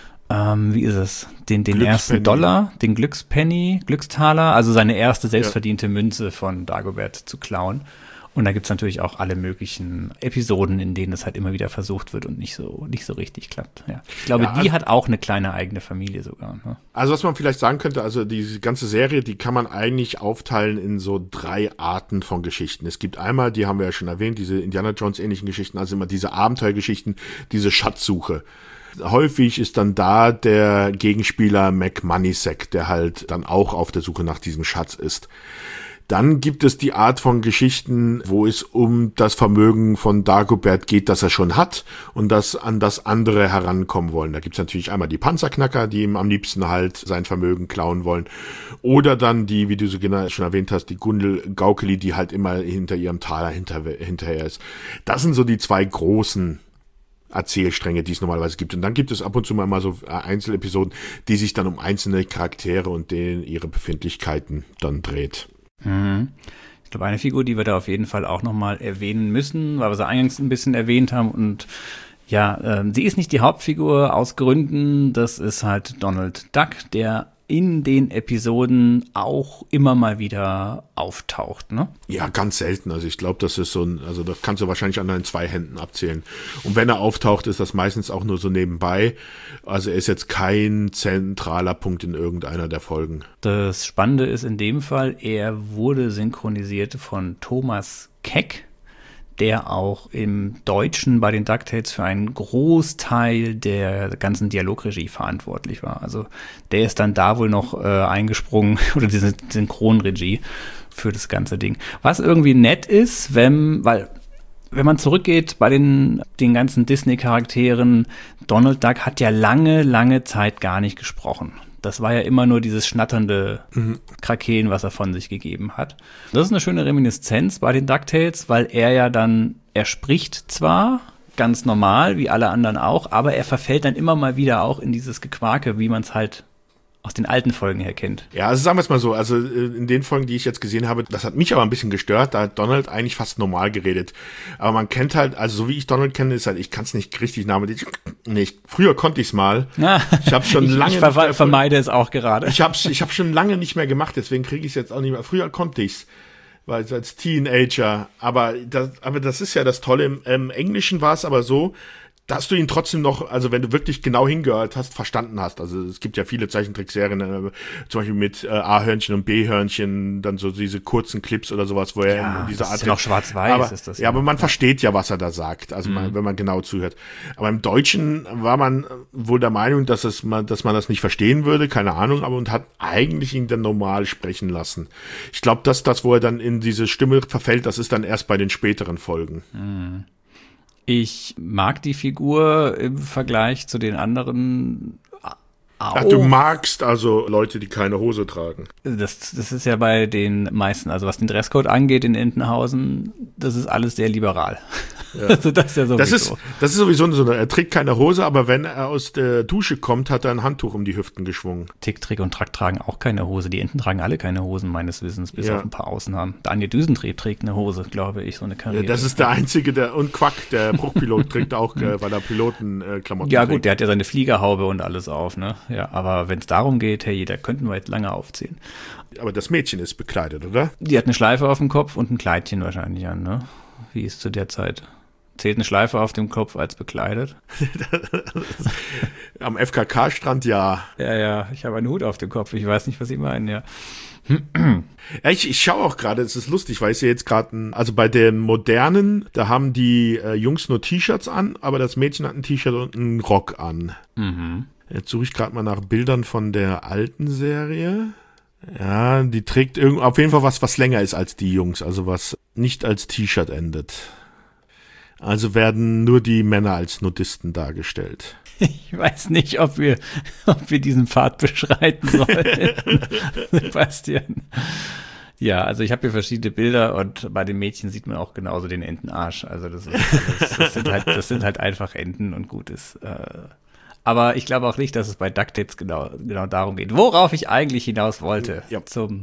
ersten Dollar, den Glückstaler, also seine erste selbstverdiente Münze von Dagobert zu klauen. Und da gibt's natürlich auch alle möglichen Episoden, in denen es halt immer wieder versucht wird und nicht so richtig klappt. Ja. Ich glaube, die hat auch eine kleine eigene Familie sogar. Ne? Also was man vielleicht sagen könnte, also diese ganze Serie, die kann man eigentlich aufteilen in so 3 Arten von Geschichten. Es gibt einmal, die haben wir ja schon erwähnt, diese Indiana Jones ähnlichen Geschichten, also immer diese Abenteuergeschichten, diese Schatzsuche. Häufig ist dann da der Gegenspieler Mac Moneysack, der halt dann auch auf der Suche nach diesem Schatz ist. Dann gibt es die Art von Geschichten, wo es um das Vermögen von Dagobert geht, das er schon hat und das an das andere herankommen wollen. Da gibt es natürlich einmal die Panzerknacker, die ihm am liebsten halt sein Vermögen klauen wollen. Oder dann die, wie du so genau schon erwähnt hast, die Gundel Gaukeli, die halt immer hinter ihrem Taler hinterher ist. Das sind so die 2 großen Erzählstränge, die es normalerweise gibt. Und dann gibt es ab und zu mal so Einzelepisoden, die sich dann um einzelne Charaktere und denen ihre Befindlichkeiten dann dreht. Ich glaube, eine Figur, die wir da auf jeden Fall auch nochmal erwähnen müssen, weil wir sie eingangs ein bisschen erwähnt haben und ja, sie ist nicht die Hauptfigur aus Gründen, das ist halt Donald Duck, der in den Episoden auch immer mal wieder auftaucht, ne? Ja, ganz selten. Also ich glaube, das ist also das kannst du wahrscheinlich an deinen 2 Händen abzählen. Und wenn er auftaucht, ist das meistens auch nur so nebenbei. Also er ist jetzt kein zentraler Punkt in irgendeiner der Folgen. Das Spannende ist in dem Fall, er wurde synchronisiert von Thomas Keck, der auch im Deutschen bei den DuckTales für einen Großteil der ganzen Dialogregie verantwortlich war. Also der ist dann da wohl noch eingesprungen, oder diese Synchronregie für das ganze Ding. Was irgendwie nett ist, wenn man zurückgeht bei den ganzen Disney-Charakteren, Donald Duck hat ja lange Zeit gar nicht gesprochen. Das war ja immer nur dieses schnatternde Krakeen, was er von sich gegeben hat. Das ist eine schöne Reminiszenz bei den DuckTales, weil er spricht zwar ganz normal, wie alle anderen auch, aber er verfällt dann immer mal wieder auch in dieses Gequake, wie man es halt aus den alten Folgen her kennt. Ja, also sagen wir es mal so, also in den Folgen, die ich jetzt gesehen habe, das hat mich aber ein bisschen gestört, da hat Donald eigentlich fast normal geredet. Aber man kennt halt, also so wie ich Donald kenne, ist halt, ich kann es nicht richtig früher konnte ich es mal. Ja, ich habe schon lange ich vermeide es auch gerade. Ich hab schon lange nicht mehr gemacht, deswegen kriege ich es jetzt auch nicht mehr. Früher konnte ich es, weil als Teenager, aber das ist ja das Tolle. Im Englischen war es aber so, dass du ihn trotzdem noch, also wenn du wirklich genau hingehört hast, verstanden hast. Also es gibt ja viele Zeichentrickserien, zum Beispiel mit A-Hörnchen und B-Hörnchen, dann so diese kurzen Clips oder sowas, wo er in dieser Art... ist ja noch schwarz-weiß, ist das. Ja, aber man versteht ja, was er da sagt, also wenn man genau zuhört. Aber im Deutschen war man wohl der Meinung, dass man das nicht verstehen würde, keine Ahnung, und hat eigentlich ihn dann normal sprechen lassen. Ich glaube, dass das, wo er dann in diese Stimme verfällt, das ist dann erst bei den späteren Folgen. Ich mag die Figur im Vergleich zu den anderen auch. Ach, du magst also Leute, die keine Hose tragen. Das ist ja bei den meisten, also was den Dresscode angeht in Entenhausen, das ist alles sehr liberal. Ja. Also das ist ja sowieso. Das ist sowieso so, er trägt keine Hose, aber wenn er aus der Dusche kommt, hat er ein Handtuch um die Hüften geschwungen. Tick, Trick und Track tragen auch keine Hose. Die Enten tragen alle keine Hosen, meines Wissens, bis Ja. auf ein paar Ausnahmen. Daniel Düsentrieb trägt eine Hose, glaube ich, so eine Karriere. Das ist der einzige, und Quack, der Bruchpilot, trägt auch, weil er Pilotenklamotten Ja trägt. gut, der hat ja seine Fliegerhaube und alles auf, ne? Ja, aber wenn es darum geht, hey, da könnten wir jetzt lange aufzählen. Aber das Mädchen ist bekleidet, oder? Die hat eine Schleife auf dem Kopf und ein Kleidchen wahrscheinlich an, ne? Wie ist zu der Zeit? Zählt eine Schleife auf dem Kopf als bekleidet? Am FKK-Strand, ja. Ja, ich habe einen Hut auf dem Kopf. Ich weiß nicht, was Sie meinen, ja. Ja, ich schaue auch gerade, es ist lustig, weil ich sehe jetzt gerade, also bei den modernen, da haben die Jungs nur T-Shirts an, aber das Mädchen hat ein T-Shirt und einen Rock an. Jetzt suche ich gerade mal nach Bildern von der alten Serie. Ja, die trägt auf jeden Fall was länger ist als die Jungs, also was nicht als T-Shirt endet. Also werden nur die Männer als Nudisten dargestellt. Ich weiß nicht, ob wir diesen Pfad beschreiten sollen, Sebastian. Ja, also ich habe hier verschiedene Bilder und bei den Mädchen sieht man auch genauso den Entenarsch. Also das sind halt einfach Enten und gut ist. Aber ich glaube auch nicht, dass es bei DuckTales genau darum geht. Worauf ich eigentlich hinaus wollte. Ja. Zum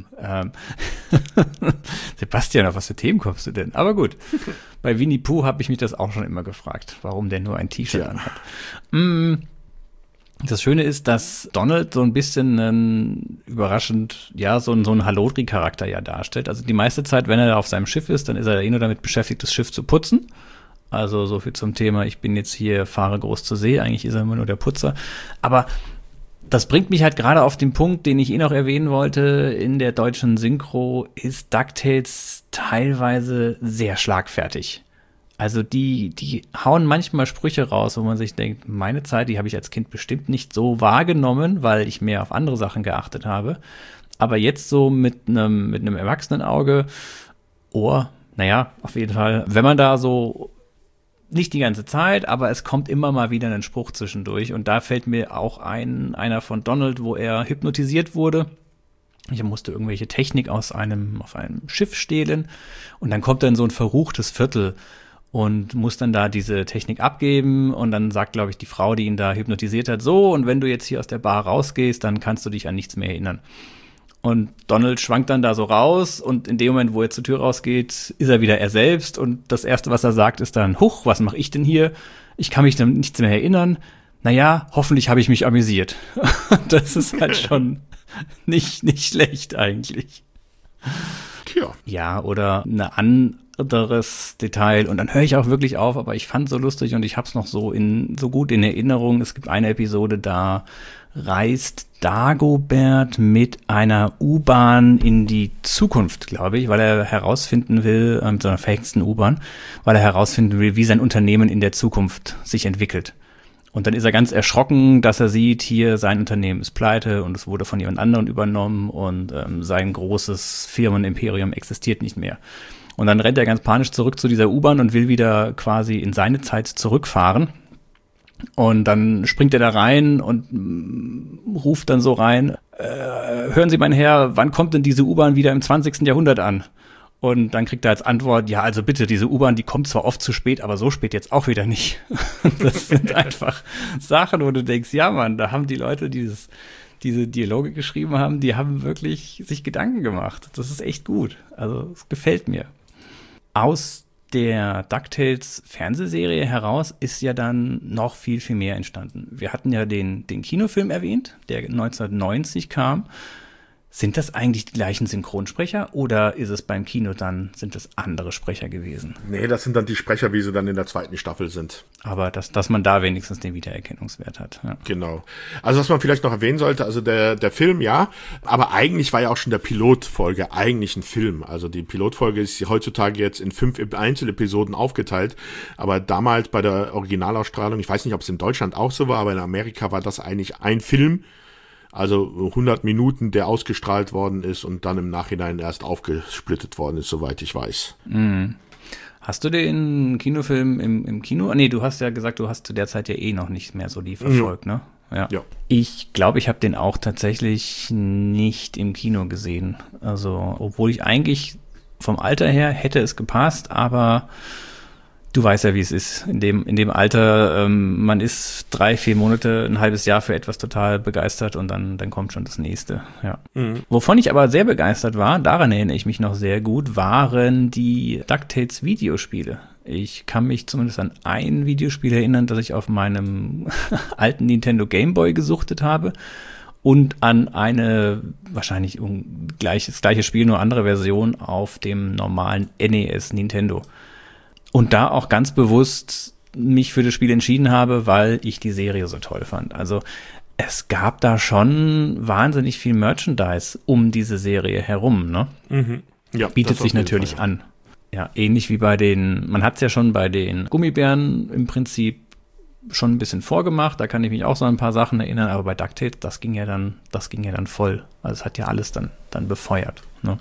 Sebastian, auf was für Themen kommst du denn? Aber gut. Bei Winnie Pooh habe ich mich das auch schon immer gefragt, warum der nur ein T-Shirt anhat. Das Schöne ist, dass Donald so ein bisschen überraschend, ja, so ein Hallodri-Charakter ja darstellt. Also die meiste Zeit, wenn er da auf seinem Schiff ist, dann ist er nur damit beschäftigt, das Schiff zu putzen. Also so viel zum Thema, ich bin jetzt hier, fahre groß zur See. Eigentlich ist er immer nur der Putzer. Aber das bringt mich halt gerade auf den Punkt, den ich noch erwähnen wollte. In der deutschen Synchro ist DuckTales teilweise sehr schlagfertig. Also die hauen manchmal Sprüche raus, wo man sich denkt, meine Zeit, die habe ich als Kind bestimmt nicht so wahrgenommen, weil ich mehr auf andere Sachen geachtet habe. Aber jetzt so mit einem Erwachsenenauge, Ohr, naja, auf jeden Fall, wenn man da so nicht die ganze Zeit, aber es kommt immer mal wieder ein Spruch zwischendurch. Und da fällt mir auch einer von Donald, wo er hypnotisiert wurde. Ich musste irgendwelche Technik auf einem Schiff stehlen. Und dann kommt er in so ein verruchtes Viertel und muss dann da diese Technik abgeben. Und dann sagt, glaube ich, die Frau, die ihn da hypnotisiert hat, so, und wenn du jetzt hier aus der Bar rausgehst, dann kannst du dich an nichts mehr erinnern. Und Donald schwankt dann da so raus und in dem Moment, wo er zur Tür rausgeht, ist er wieder er selbst. Und das Erste, was er sagt, ist dann, huch, was mache ich denn hier? Ich kann mich an nichts mehr erinnern. Naja, hoffentlich habe ich mich amüsiert. Das ist halt schon nicht schlecht eigentlich. Tja. Ja, oder ein anderes Detail. Und dann höre ich auch wirklich auf, aber ich fand es so lustig und ich habe es noch so gut in Erinnerung. Es gibt eine Episode, da reist Dagobert mit einer U-Bahn in die Zukunft, glaube ich, weil er herausfinden will, mit so einer verhexten U-Bahn, weil er herausfinden will, wie sein Unternehmen in der Zukunft sich entwickelt. Und dann ist er ganz erschrocken, dass er sieht, hier sein Unternehmen ist pleite und es wurde von jemand anderem übernommen und sein großes Firmenimperium existiert nicht mehr. Und dann rennt er ganz panisch zurück zu dieser U-Bahn und will wieder quasi in seine Zeit zurückfahren. Und dann springt er da rein und ruft dann so rein, hören Sie, mein Herr, wann kommt denn diese U-Bahn wieder im 20. Jahrhundert an? Und dann kriegt er als Antwort, ja, also bitte, diese U-Bahn, die kommt zwar oft zu spät, aber so spät jetzt auch wieder nicht. Das sind einfach Sachen, wo du denkst, ja Mann, da haben die Leute, die diese Dialoge geschrieben haben, die haben wirklich sich Gedanken gemacht. Das ist echt gut. Also es gefällt mir. Aus der DuckTales Fernsehserie heraus ist ja dann noch viel, viel mehr entstanden. Wir hatten ja den Kinofilm erwähnt, der 1990 kam. Sind das eigentlich die gleichen Synchronsprecher oder ist es beim Kino sind das andere Sprecher gewesen? Nee, das sind dann die Sprecher, wie sie dann in der zweiten Staffel sind. Aber dass man da wenigstens den Wiedererkennungswert hat. Ja. Genau. Also was man vielleicht noch erwähnen sollte, also der Film, ja, aber eigentlich war ja auch schon der Pilotfolge eigentlich ein Film. Also die Pilotfolge ist heutzutage jetzt in 5 Einzelepisoden aufgeteilt, aber damals bei der Originalausstrahlung, ich weiß nicht, ob es in Deutschland auch so war, aber in Amerika war das eigentlich ein Film. Also 100 Minuten, der ausgestrahlt worden ist und dann im Nachhinein erst aufgesplittet worden ist, soweit ich weiß. Hast du den Kinofilm im Kino? Nee, du hast ja gesagt, du hast zu der Zeit ja eh noch nicht mehr so die verfolgt, ne? Ja. Ich glaube, ich habe den auch tatsächlich nicht im Kino gesehen. Also, obwohl ich eigentlich vom Alter her hätte es gepasst, aber du weißt ja, wie es ist. In dem Alter, man ist 3-4 Monate, ein halbes Jahr für etwas total begeistert und dann kommt schon das nächste. Ja. Wovon ich aber sehr begeistert war, daran erinnere ich mich noch sehr gut, waren die DuckTales Videospiele. Ich kann mich zumindest an ein Videospiel erinnern, das ich auf meinem alten Nintendo Game Boy gesuchtet habe und an eine wahrscheinlich das gleiche Spiel, nur andere Version auf dem normalen NES Nintendo. Und da auch ganz bewusst mich für das Spiel entschieden habe, weil ich die Serie so toll fand. Also es gab da schon wahnsinnig viel Merchandise um diese Serie herum, ne? Ja, bietet sich natürlich an. Ja, ähnlich wie man hat es ja schon bei den Gummibären im Prinzip schon ein bisschen vorgemacht, da kann ich mich auch so an ein paar Sachen erinnern, aber bei DuckTales, das ging ja dann voll. Also es hat ja alles dann befeuert, ne?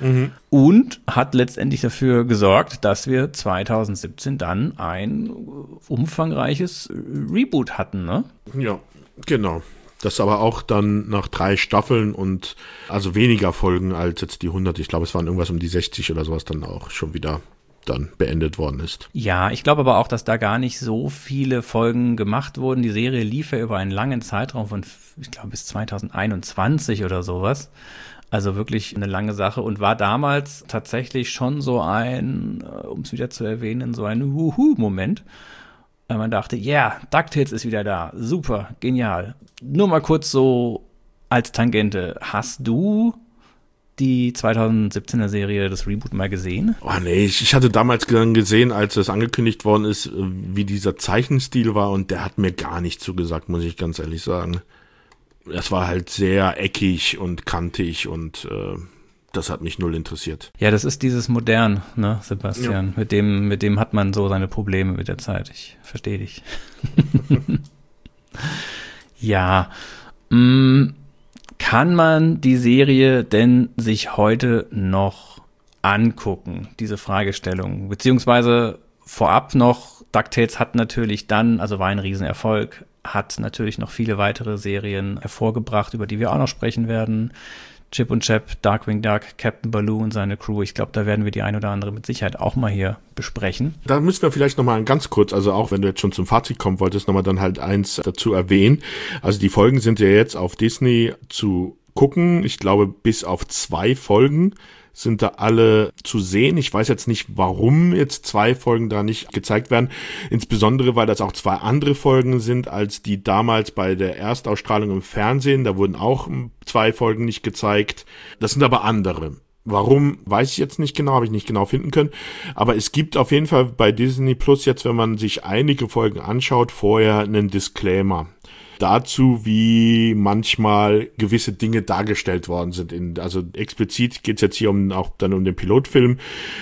Und hat letztendlich dafür gesorgt, dass wir 2017 dann ein umfangreiches Reboot hatten, ne? Ja, genau. Das aber auch dann nach 3 Staffeln und also weniger Folgen als jetzt die 100. Ich glaube, es waren irgendwas um die 60 oder sowas dann auch schon wieder dann beendet worden ist. Ja, ich glaube aber auch, dass da gar nicht so viele Folgen gemacht wurden. Die Serie lief ja über einen langen Zeitraum von, ich glaube, bis 2021 oder sowas. Also wirklich eine lange Sache und war damals tatsächlich schon so ein, um es wieder zu erwähnen, so ein Wuhu-Moment. Weil man dachte, DuckTales ist wieder da. Super, genial. Nur mal kurz so als Tangente. Hast du die 2017er Serie, das Reboot, mal gesehen? Oh nee, ich hatte damals gesehen, als es angekündigt worden ist, wie dieser Zeichenstil war und der hat mir gar nicht zugesagt, muss ich ganz ehrlich sagen. Es war halt sehr eckig und kantig und das hat mich null interessiert. Ja, das ist dieses Modern, ne, Sebastian? Ja. Mit dem hat man so seine Probleme mit der Zeit. Ich verstehe dich. Ja, kann man die Serie denn sich heute noch angucken? Diese Fragestellung. Beziehungsweise vorab noch, DuckTales hat natürlich dann, also war ein Riesenerfolg, hat natürlich noch viele weitere Serien hervorgebracht, über die wir auch noch sprechen werden. Chip und Chap, Darkwing Duck, Captain Baloo und seine Crew. Ich glaube, da werden wir die ein oder andere mit Sicherheit auch mal hier besprechen. Da müssen wir vielleicht nochmal ganz kurz, also auch wenn du jetzt schon zum Fazit kommen wolltest, nochmal dann halt eins dazu erwähnen. Also die Folgen sind ja jetzt auf Disney zu gucken. Ich glaube, bis auf 2 Folgen sind da alle zu sehen. Ich weiß jetzt nicht, warum jetzt 2 Folgen da nicht gezeigt werden. Insbesondere, weil das auch 2 andere Folgen sind, als die damals bei der Erstausstrahlung im Fernsehen. Da wurden auch 2 Folgen nicht gezeigt. Das sind aber andere. Warum, weiß ich jetzt nicht genau, habe ich nicht genau finden können. Aber es gibt auf jeden Fall bei Disney Plus jetzt, wenn man sich einige Folgen anschaut, vorher einen Disclaimer dazu, wie manchmal gewisse Dinge dargestellt worden sind. Also explizit geht es jetzt hier um den Pilotfilm,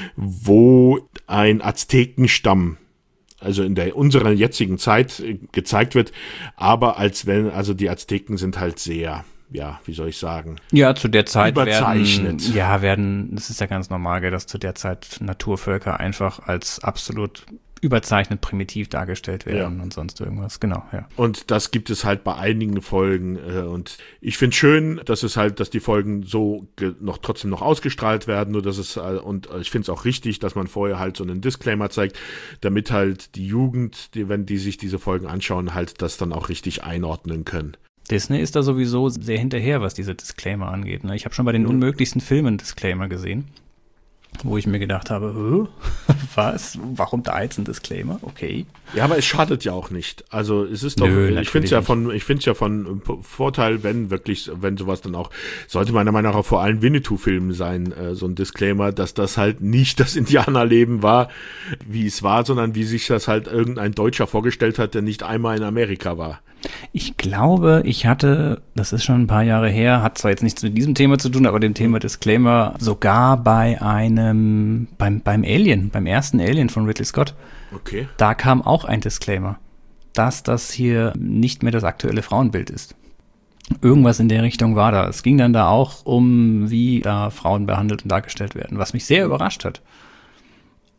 wo ein Aztekenstamm, also in unserer jetzigen Zeit gezeigt wird, aber also die Azteken sind halt sehr, ja, wie soll ich sagen? Ja, zu der Zeit überzeichnet. Das ist ja ganz normal, gell, dass zu der Zeit Naturvölker einfach als absolut überzeichnet primitiv dargestellt werden und sonst irgendwas, genau, ja. Und das gibt es halt bei einigen Folgen und ich finde schön, dass die Folgen so trotzdem noch ausgestrahlt werden, nur dass und ich finde es auch richtig, dass man vorher halt so einen Disclaimer zeigt, damit halt die Jugend, wenn die sich diese Folgen anschauen, halt das dann auch richtig einordnen können. Disney ist da sowieso sehr hinterher, was diese Disclaimer angeht, ne? Ich habe schon bei den unmöglichsten Filmen Disclaimer gesehen, wo ich mir gedacht habe, was? Warum da jetzt ein Disclaimer? Okay. Ja, aber es schadet ja auch nicht. Also es ist doch, ich finde es ja von Vorteil, wenn sowas dann auch, sollte meiner Meinung nach auch vor allen Winnetou-Filmen sein, so ein Disclaimer, dass das halt nicht das Indianerleben war, wie es war, sondern wie sich das halt irgendein Deutscher vorgestellt hat, der nicht einmal in Amerika war. Ich glaube, das ist schon ein paar Jahre her, hat zwar jetzt nichts mit diesem Thema zu tun, aber dem Thema Disclaimer sogar beim Alien, beim ersten Alien von Ridley Scott. Okay. Da kam auch ein Disclaimer, dass das hier nicht mehr das aktuelle Frauenbild ist. Irgendwas in der Richtung war da. Es ging dann da auch um, wie da Frauen behandelt und dargestellt werden, was mich sehr überrascht hat.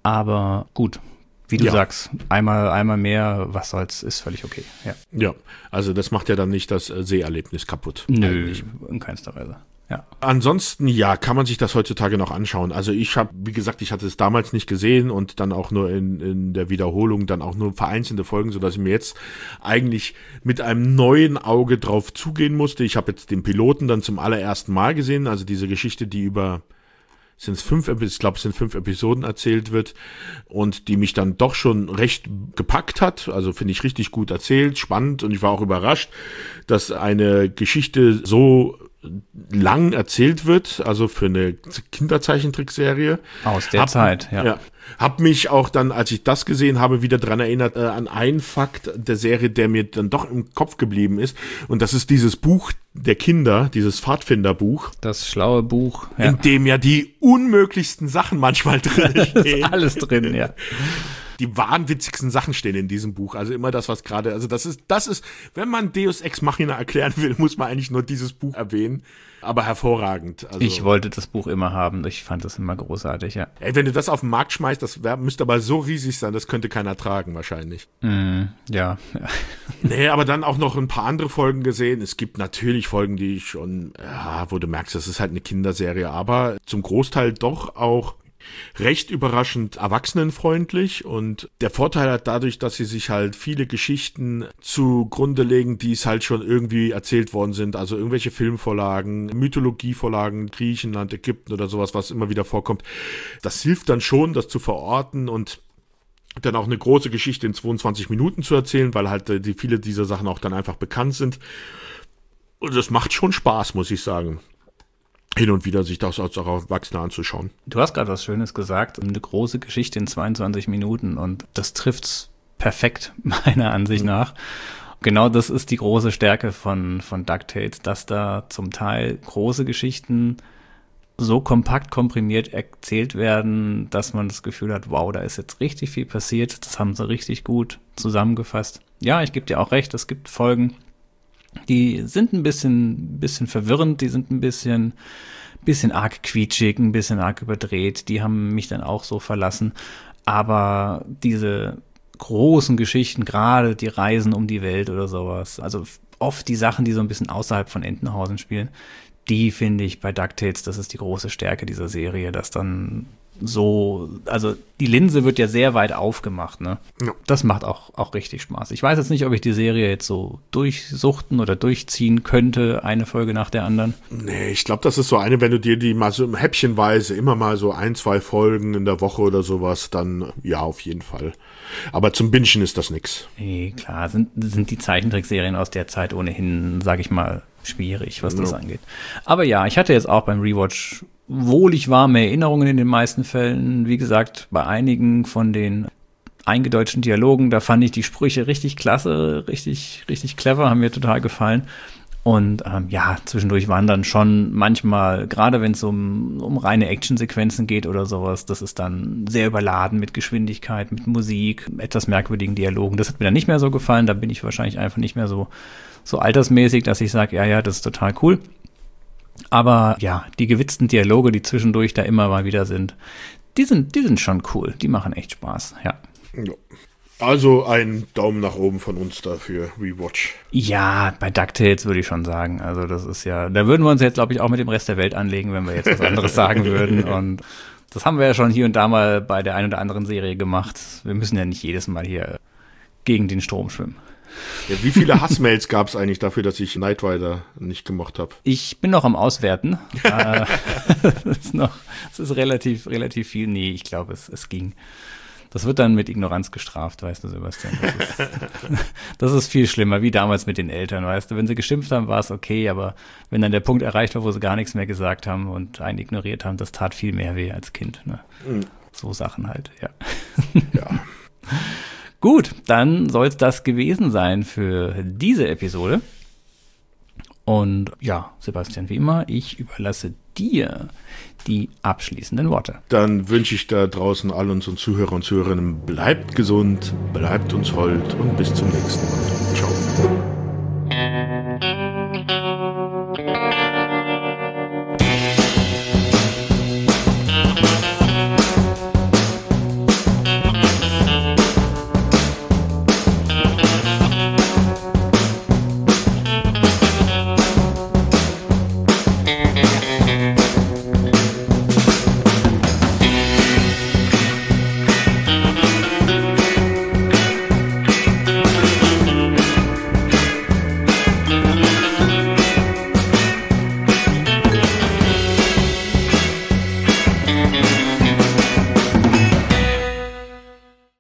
Aber gut, wie du sagst, einmal mehr, was soll's, ist völlig okay. Ja, also das macht ja dann nicht das Seherlebnis kaputt. Nö, eigentlich. In keinster Weise. Ja. Ansonsten, kann man sich das heutzutage noch anschauen. Also ich hatte es damals nicht gesehen und dann auch nur in der Wiederholung dann auch nur vereinzelte Folgen, sodass ich mir jetzt eigentlich mit einem neuen Auge drauf zugehen musste. Ich habe jetzt den Piloten dann zum allerersten Mal gesehen, also diese Geschichte, die über es sind 5 Episoden erzählt wird und die mich dann doch schon recht gepackt hat. Also finde ich richtig gut erzählt, spannend, und ich war auch überrascht, dass eine Geschichte so lang erzählt wird, also für eine Kinderzeichentrickserie. Aus der Zeit, ja. Hab mich auch dann, als ich das gesehen habe, wieder dran erinnert an einen Fakt der Serie, der mir dann doch im Kopf geblieben ist. Und das ist dieses Buch der Kinder, dieses Pfadfinderbuch. Das schlaue Buch. Ja. In dem ja die unmöglichsten Sachen manchmal drin stehen. Ist alles drin, ja. Die wahnwitzigsten Sachen stehen in diesem Buch. Also immer das, was gerade, also das ist, wenn man Deus Ex Machina erklären will, muss man eigentlich nur dieses Buch erwähnen. Aber hervorragend. Also, ich wollte das Buch immer haben. Ich fand das immer großartig, ja. Ey, wenn du das auf den Markt schmeißt, müsste aber so riesig sein, das könnte keiner tragen wahrscheinlich. Ja. Nee, aber dann auch noch ein paar andere Folgen gesehen. Es gibt natürlich Folgen, die ich schon, wo du merkst, das ist halt eine Kinderserie, aber zum Großteil doch auch recht überraschend erwachsenenfreundlich, und der Vorteil hat dadurch, dass sie sich halt viele Geschichten zugrunde legen, die es halt schon irgendwie erzählt worden sind, also irgendwelche Filmvorlagen, Mythologievorlagen, Griechenland, Ägypten oder sowas, was immer wieder vorkommt. Das hilft dann schon, das zu verorten und dann auch eine große Geschichte in 22 Minuten zu erzählen, weil halt viele dieser Sachen auch dann einfach bekannt sind. Und das macht schon Spaß, muss ich sagen, hin und wieder sich das als auch Erwachsene anzuschauen. Du hast gerade was Schönes gesagt, eine große Geschichte in 22 Minuten, und das trifft's perfekt, meiner Ansicht nach. Genau das ist die große Stärke von DuckTales, dass da zum Teil große Geschichten so kompakt komprimiert erzählt werden, dass man das Gefühl hat, wow, da ist jetzt richtig viel passiert, das haben sie richtig gut zusammengefasst. Ja, ich gebe dir auch recht, es gibt Folgen, die sind ein bisschen verwirrend, die sind ein bisschen arg quietschig, ein bisschen arg überdreht, die haben mich dann auch so verlassen, aber diese großen Geschichten, gerade die Reisen um die Welt oder sowas, also oft die Sachen, die so ein bisschen außerhalb von Entenhausen spielen, die finde ich bei DuckTales, das ist die große Stärke dieser Serie, dass dann so, also die Linse wird ja sehr weit aufgemacht, ne? Ja. Das macht auch richtig Spaß. Ich weiß jetzt nicht, ob ich die Serie jetzt so durchsuchten oder durchziehen könnte, eine Folge nach der anderen. Nee, ich glaube, das ist so eine, wenn du dir die mal so häppchenweise immer mal so 1-2 Folgen in der Woche oder sowas, dann ja, auf jeden Fall. Aber zum Bingen ist das nix. Nee, klar, sind die Zeichentrickserien aus der Zeit ohnehin, sag ich mal, schwierig, was das angeht. Aber ja, ich hatte jetzt auch beim Rewatch wohlig warme Erinnerungen in den meisten Fällen. Wie gesagt, bei einigen von den eingedeutschten Dialogen, da fand ich die Sprüche richtig klasse, richtig clever, haben mir total gefallen. Und zwischendurch waren dann schon manchmal, gerade wenn es um reine Actionsequenzen geht oder sowas, das ist dann sehr überladen mit Geschwindigkeit, mit Musik, etwas merkwürdigen Dialogen. Das hat mir dann nicht mehr so gefallen, da bin ich wahrscheinlich einfach nicht mehr so altersmäßig, dass ich sage, ja, das ist total cool. Aber ja, die gewitzten Dialoge, die zwischendurch da immer mal wieder sind, die sind schon cool. Die machen echt Spaß, ja. Also ein Daumen nach oben von uns dafür, Rewatch. Ja, bei DuckTales würde ich schon sagen. Also das ist ja, da würden wir uns jetzt, glaube ich, auch mit dem Rest der Welt anlegen, wenn wir jetzt was anderes sagen würden. Und das haben wir ja schon hier und da mal bei der einen oder anderen Serie gemacht. Wir müssen ja nicht jedes Mal hier gegen den Strom schwimmen. Ja, wie viele Hassmails gab es eigentlich dafür, dass ich Knight Rider nicht gemocht habe? Ich bin noch am Auswerten. Das ist relativ viel. Nee, ich glaube, es ging. Das wird dann mit Ignoranz gestraft, weißt du, Sebastian. Das ist viel schlimmer, wie damals mit den Eltern, weißt du. Wenn sie geschimpft haben, war es okay, aber wenn dann der Punkt erreicht war, wo sie gar nichts mehr gesagt haben und einen ignoriert haben, das tat viel mehr weh als Kind. Ne? So Sachen halt, ja. Ja. Gut, dann soll es das gewesen sein für diese Episode. Und ja, Sebastian, wie immer, ich überlasse dir die abschließenden Worte. Dann wünsche ich da draußen all unseren Zuhörer und Zuhörerinnen, bleibt gesund, bleibt uns hold und bis zum nächsten Mal. Ciao.